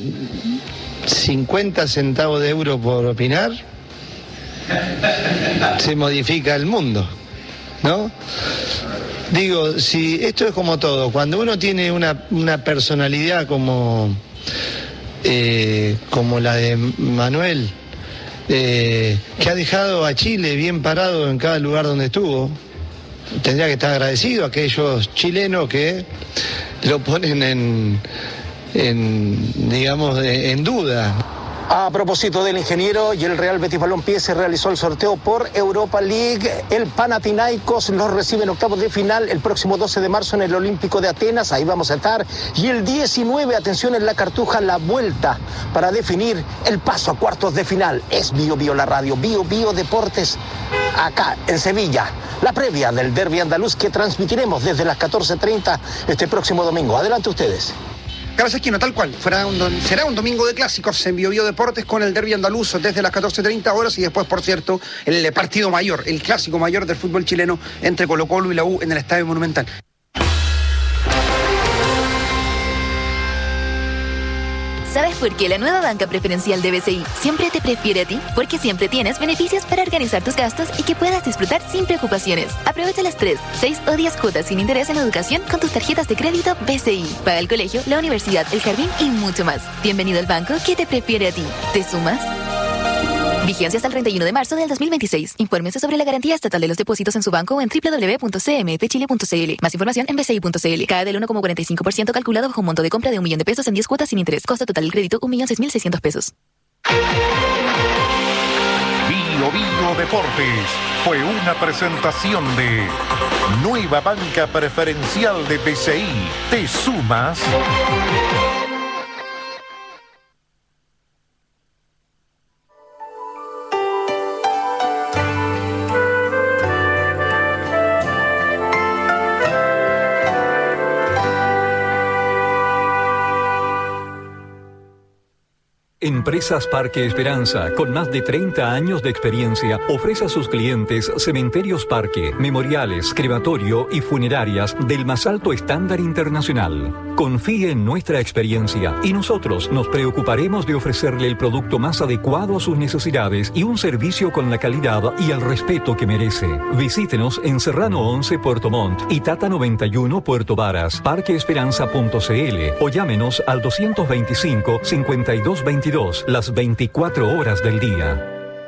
50 centavos de euro por opinar, se modifica el mundo, ¿no? Digo, si esto es como todo, cuando uno tiene una personalidad como la de Manuel, que ha dejado a Chile bien parado en cada lugar donde estuvo, tendría que estar agradecido a aquellos chilenos que lo ponen en duda. A propósito del ingeniero y el Real Betis Balompié, se realizó el sorteo por Europa League. El Panathinaikos los recibe en octavos de final el próximo 12 de marzo en el Olímpico de Atenas. Ahí vamos a estar. Y el 19, atención, en la Cartuja, la vuelta para definir el paso a cuartos de final. Es Bio la radio, Bio Deportes, acá en Sevilla. La previa del derbi andaluz que transmitiremos desde las 14:30 este próximo domingo. Adelante ustedes. Gracias, Kino, tal cual. Será un domingo de clásicos en Bio Deportes con el derbi andaluz desde las 14:30 horas y después, por cierto, el partido mayor, el clásico mayor del fútbol chileno entre Colo-Colo y la U en el Estadio Monumental. ¿Sabes por qué la nueva banca preferencial de BCI siempre te prefiere a ti? Porque siempre tienes beneficios para organizar tus gastos y que puedas disfrutar sin preocupaciones. Aprovecha las 3, 6 o 10 cuotas sin interés en educación con tus tarjetas de crédito BCI. Paga el colegio, la universidad, el jardín y mucho más. Bienvenido al banco que te prefiere a ti. ¿Te sumas? Vigencia hasta el 31 de marzo del 2026. Infórmense sobre la garantía estatal de los depósitos en su banco o en www.cmfchile.cl. Más información en bci.cl. Cada del 1,45% calculado bajo un monto de compra de 1 millón de pesos en 10 cuotas sin interés. Costo total del crédito 1.006.600 pesos. Bio Deportes fue una presentación de Nueva Banca Preferencial de BCI. ¿Te sumas? Empresas Parque Esperanza, con más de 30 años de experiencia, ofrece a sus clientes cementerios parque, memoriales, crematorio y funerarias del más alto estándar internacional. Confíe en nuestra experiencia y nosotros nos preocuparemos de ofrecerle el producto más adecuado a sus necesidades y un servicio con la calidad y el respeto que merece. Visítenos en Serrano 11 Puerto Montt y Tata 91 Puerto Varas, parqueesperanza.cl o llámenos al 225-5222 las 24 horas del día.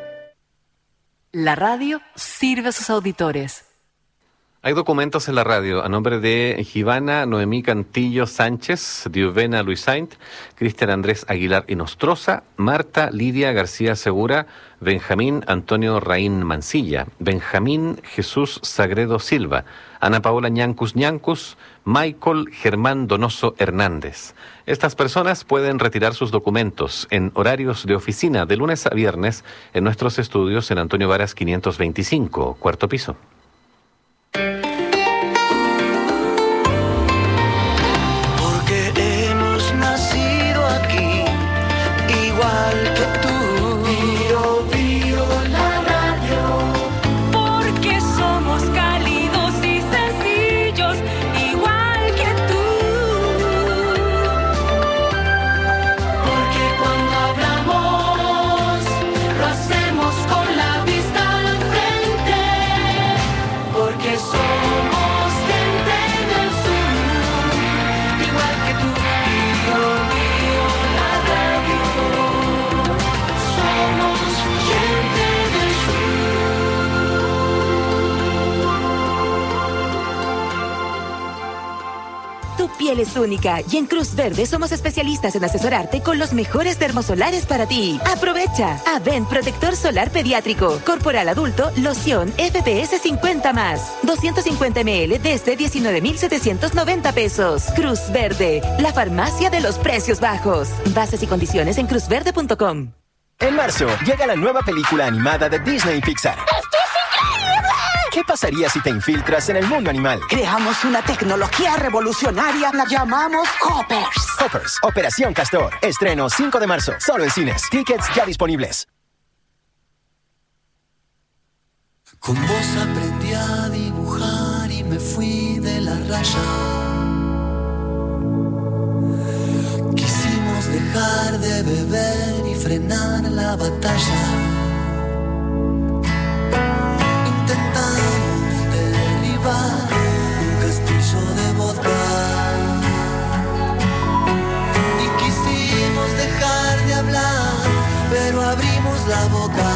La radio sirve a sus auditores. Hay documentos en la radio a nombre de Givana Noemí Cantillo Sánchez, Diuvena Luis Saint, Cristian Andrés Aguilar Inostroza, Marta Lidia García Segura, Benjamín Antonio Raín Mancilla, Benjamín Jesús Sagredo Silva, Ana Paola Ñancus Ñancus, Michael Germán Donoso Hernández. Estas personas pueden retirar sus documentos en horarios de oficina de lunes a viernes en nuestros estudios en Antonio Varas 525, cuarto piso. Porque hemos nacido aquí, igual que tú. Bio la radio. Porque somos cálidos y sencillos, igual que tú. Porque cuando hablamos, lo hacemos con la vista al frente. es única y en Cruz Verde somos especialistas en asesorarte con los mejores termosolares para ti. Aprovecha. Avent Protector Solar Pediátrico. Corporal adulto, loción FPS 50+. 250 ml desde 19,790 pesos. Cruz Verde, la farmacia de los precios bajos. Bases y condiciones en cruzverde.com. En marzo, llega la nueva película animada de Disney y Pixar. ¡Esto es increíble! ¿Qué pasaría si te infiltras en el mundo animal? Creamos una tecnología revolucionaria, la llamamos Hoppers. Hoppers, Operación Castor. Estreno 5 de marzo, solo en cines. Tickets ya disponibles. Con vos aprendí a dibujar y me fui de la raya. Quisimos dejar de beber y frenar la batalla. Intentamos derribar un castillo de vodka y quisimos dejar de hablar, pero abrimos la boca.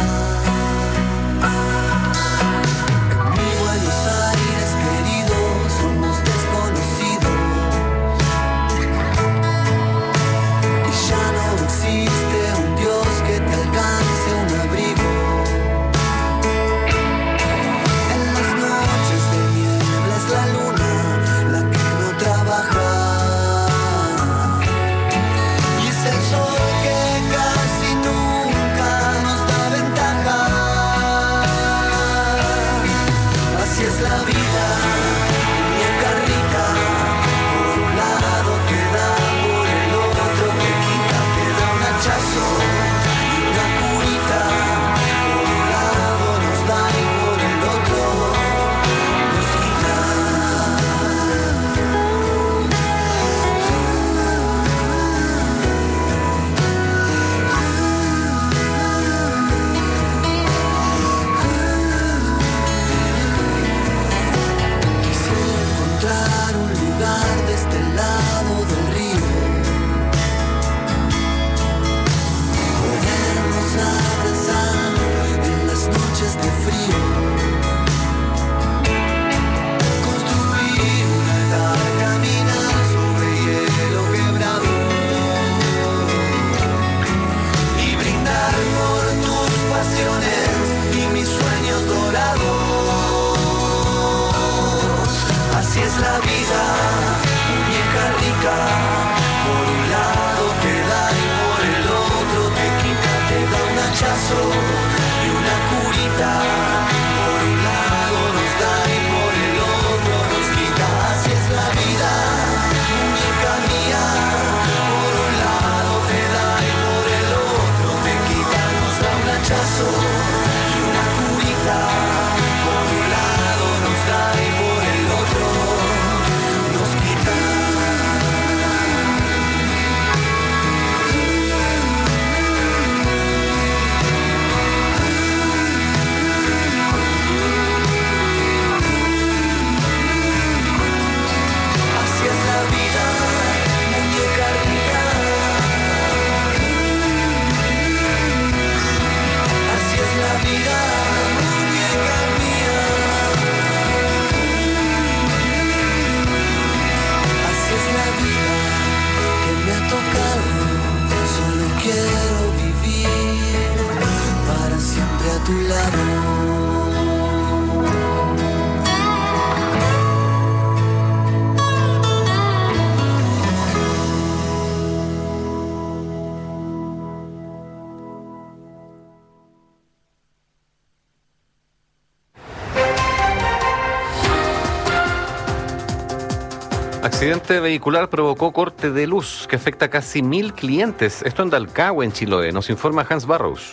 Accidente vehicular provocó corte de luz que afecta a casi 1.000 clientes. Esto en Dalcahue, en Chiloé. Nos informa Hans Barrows.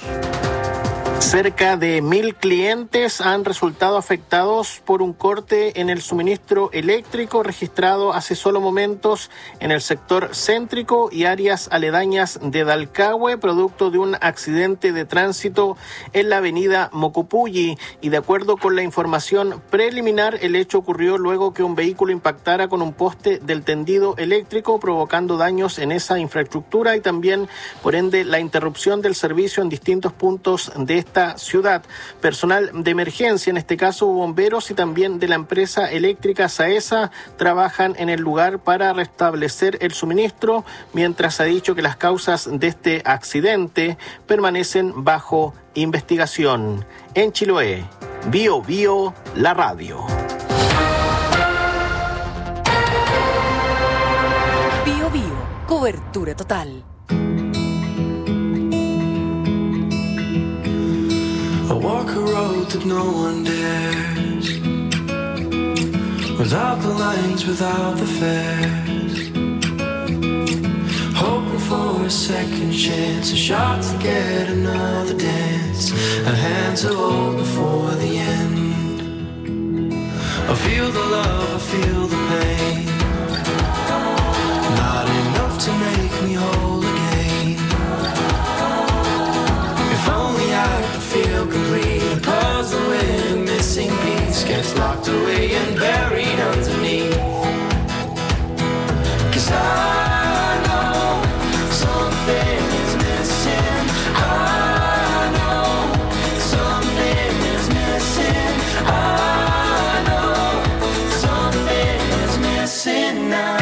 Cerca de 1.000 clientes han resultado afectados por un corte en el suministro eléctrico registrado hace solo momentos en el sector céntrico y áreas aledañas de Dalcahue, producto de un accidente de tránsito en la avenida Mocopulli. Y de acuerdo con la información preliminar, el hecho ocurrió luego que un vehículo impactara con un poste del tendido eléctrico, provocando daños en esa infraestructura y también, por ende, la interrupción del servicio en distintos puntos de esta esta ciudad. Personal de emergencia, en este caso bomberos y también de la empresa eléctrica SAESA, trabajan en el lugar para restablecer el suministro, mientras ha dicho que las causas de este accidente permanecen bajo investigación. En Chiloé, Bio Bio, la radio. Bio Bio, cobertura total. I walk a road that no one dares, without the lines, without the fares, hoping for a second chance, a shot to get another dance, a hand to hold before the end. I feel the love, I feel the pain, not enough to make me whole again. If only I could feel complete, a puzzle with a missing piece gets locked away and buried underneath. 'Cause I know something is missing. I know something is missing. I know something is missing now.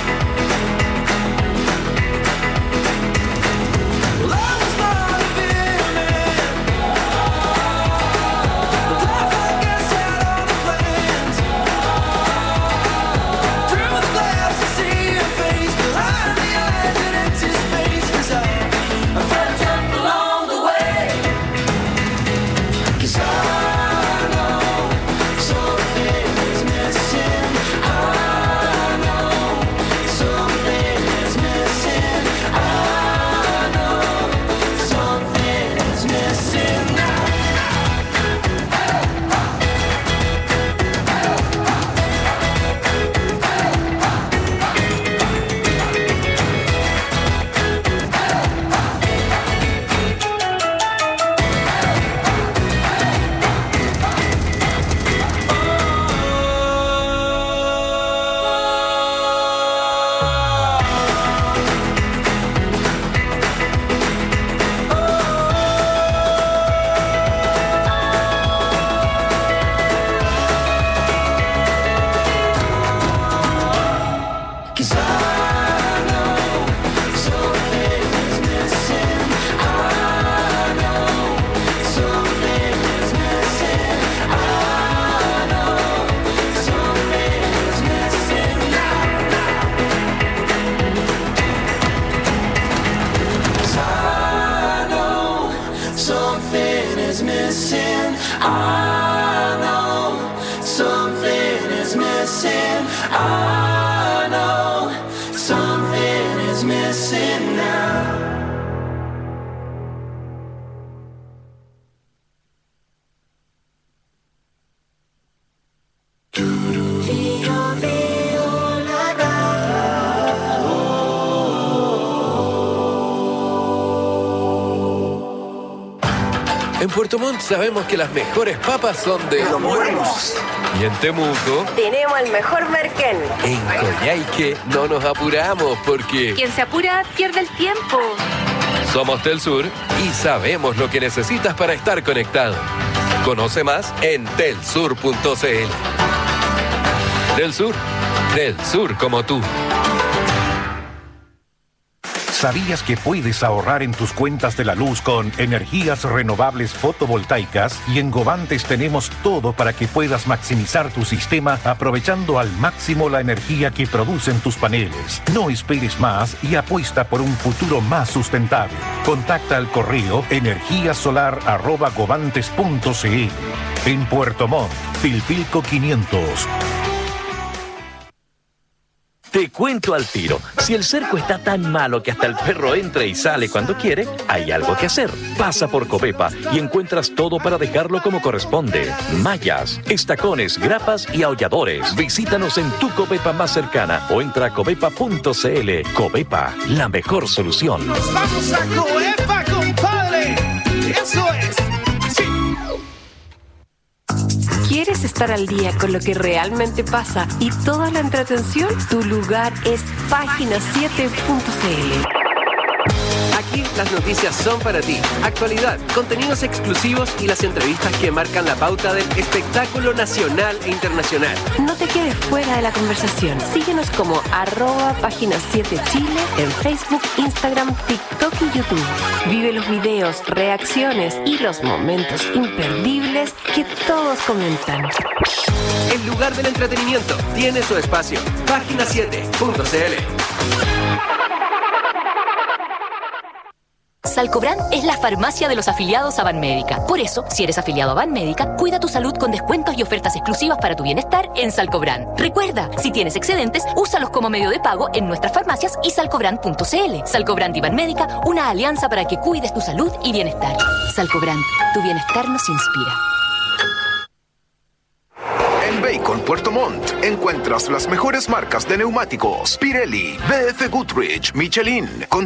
En Puerto Montt sabemos que las mejores papas son de Los Buenos. Y en Temuco, tenemos el mejor merquén. en Coyhaique, no nos apuramos porque Quien se apura pierde el tiempo. somos Telsur y sabemos lo que necesitas para estar conectado. Conoce más en telsur.cl. Del sur como tú. ¿Sabías que puedes ahorrar en tus cuentas de la luz con energías renovables fotovoltaicas? Y en Govantes tenemos todo para que puedas maximizar tu sistema aprovechando al máximo la energía que producen tus paneles. No esperes más y apuesta por un futuro más sustentable. Contacta al correo energiasolar@govantes.cl. En Puerto Montt, Pilpilco 500. Te cuento al tiro. Si el cerco está tan malo que hasta el perro entra y sale cuando quiere, hay algo que hacer. Pasa por Covepa y encuentras todo para dejarlo como corresponde. Mallas, estacones, grapas y aholladores. Visítanos en tu Covepa más cercana o entra a covepa.cl. Covepa, la mejor solución. ¡Nos vamos a Covepa, compadre! ¡Eso es! ¡Sí! ¿Quieres estar al día con lo que realmente pasa y toda la entretención? Tu lugar es página7.cl. Aquí las noticias son para ti. Actualidad, contenidos exclusivos y las entrevistas que marcan la pauta del espectáculo nacional e internacional. No te quedes fuera de la conversación. Síguenos como @Página 7 Chile en Facebook, Instagram, TikTok y YouTube. Vive los videos, reacciones y los momentos imperdibles que todos comentan. El lugar del entretenimiento tiene su espacio. Página7.cl. Salcobrand es la farmacia de los afiliados a Banmédica. Por eso, si eres afiliado a Banmédica, cuida tu salud con descuentos y ofertas exclusivas para tu bienestar en Salcobrand. Recuerda, si tienes excedentes, úsalos como medio de pago en nuestras farmacias y salcobrand.cl. Salcobrand y Banmédica, una alianza para que cuides tu salud y bienestar. Salcobrand, tu bienestar nos inspira. En Bacon Puerto Montt encuentras las mejores marcas de neumáticos: Pirelli, BF Goodrich, Michelin.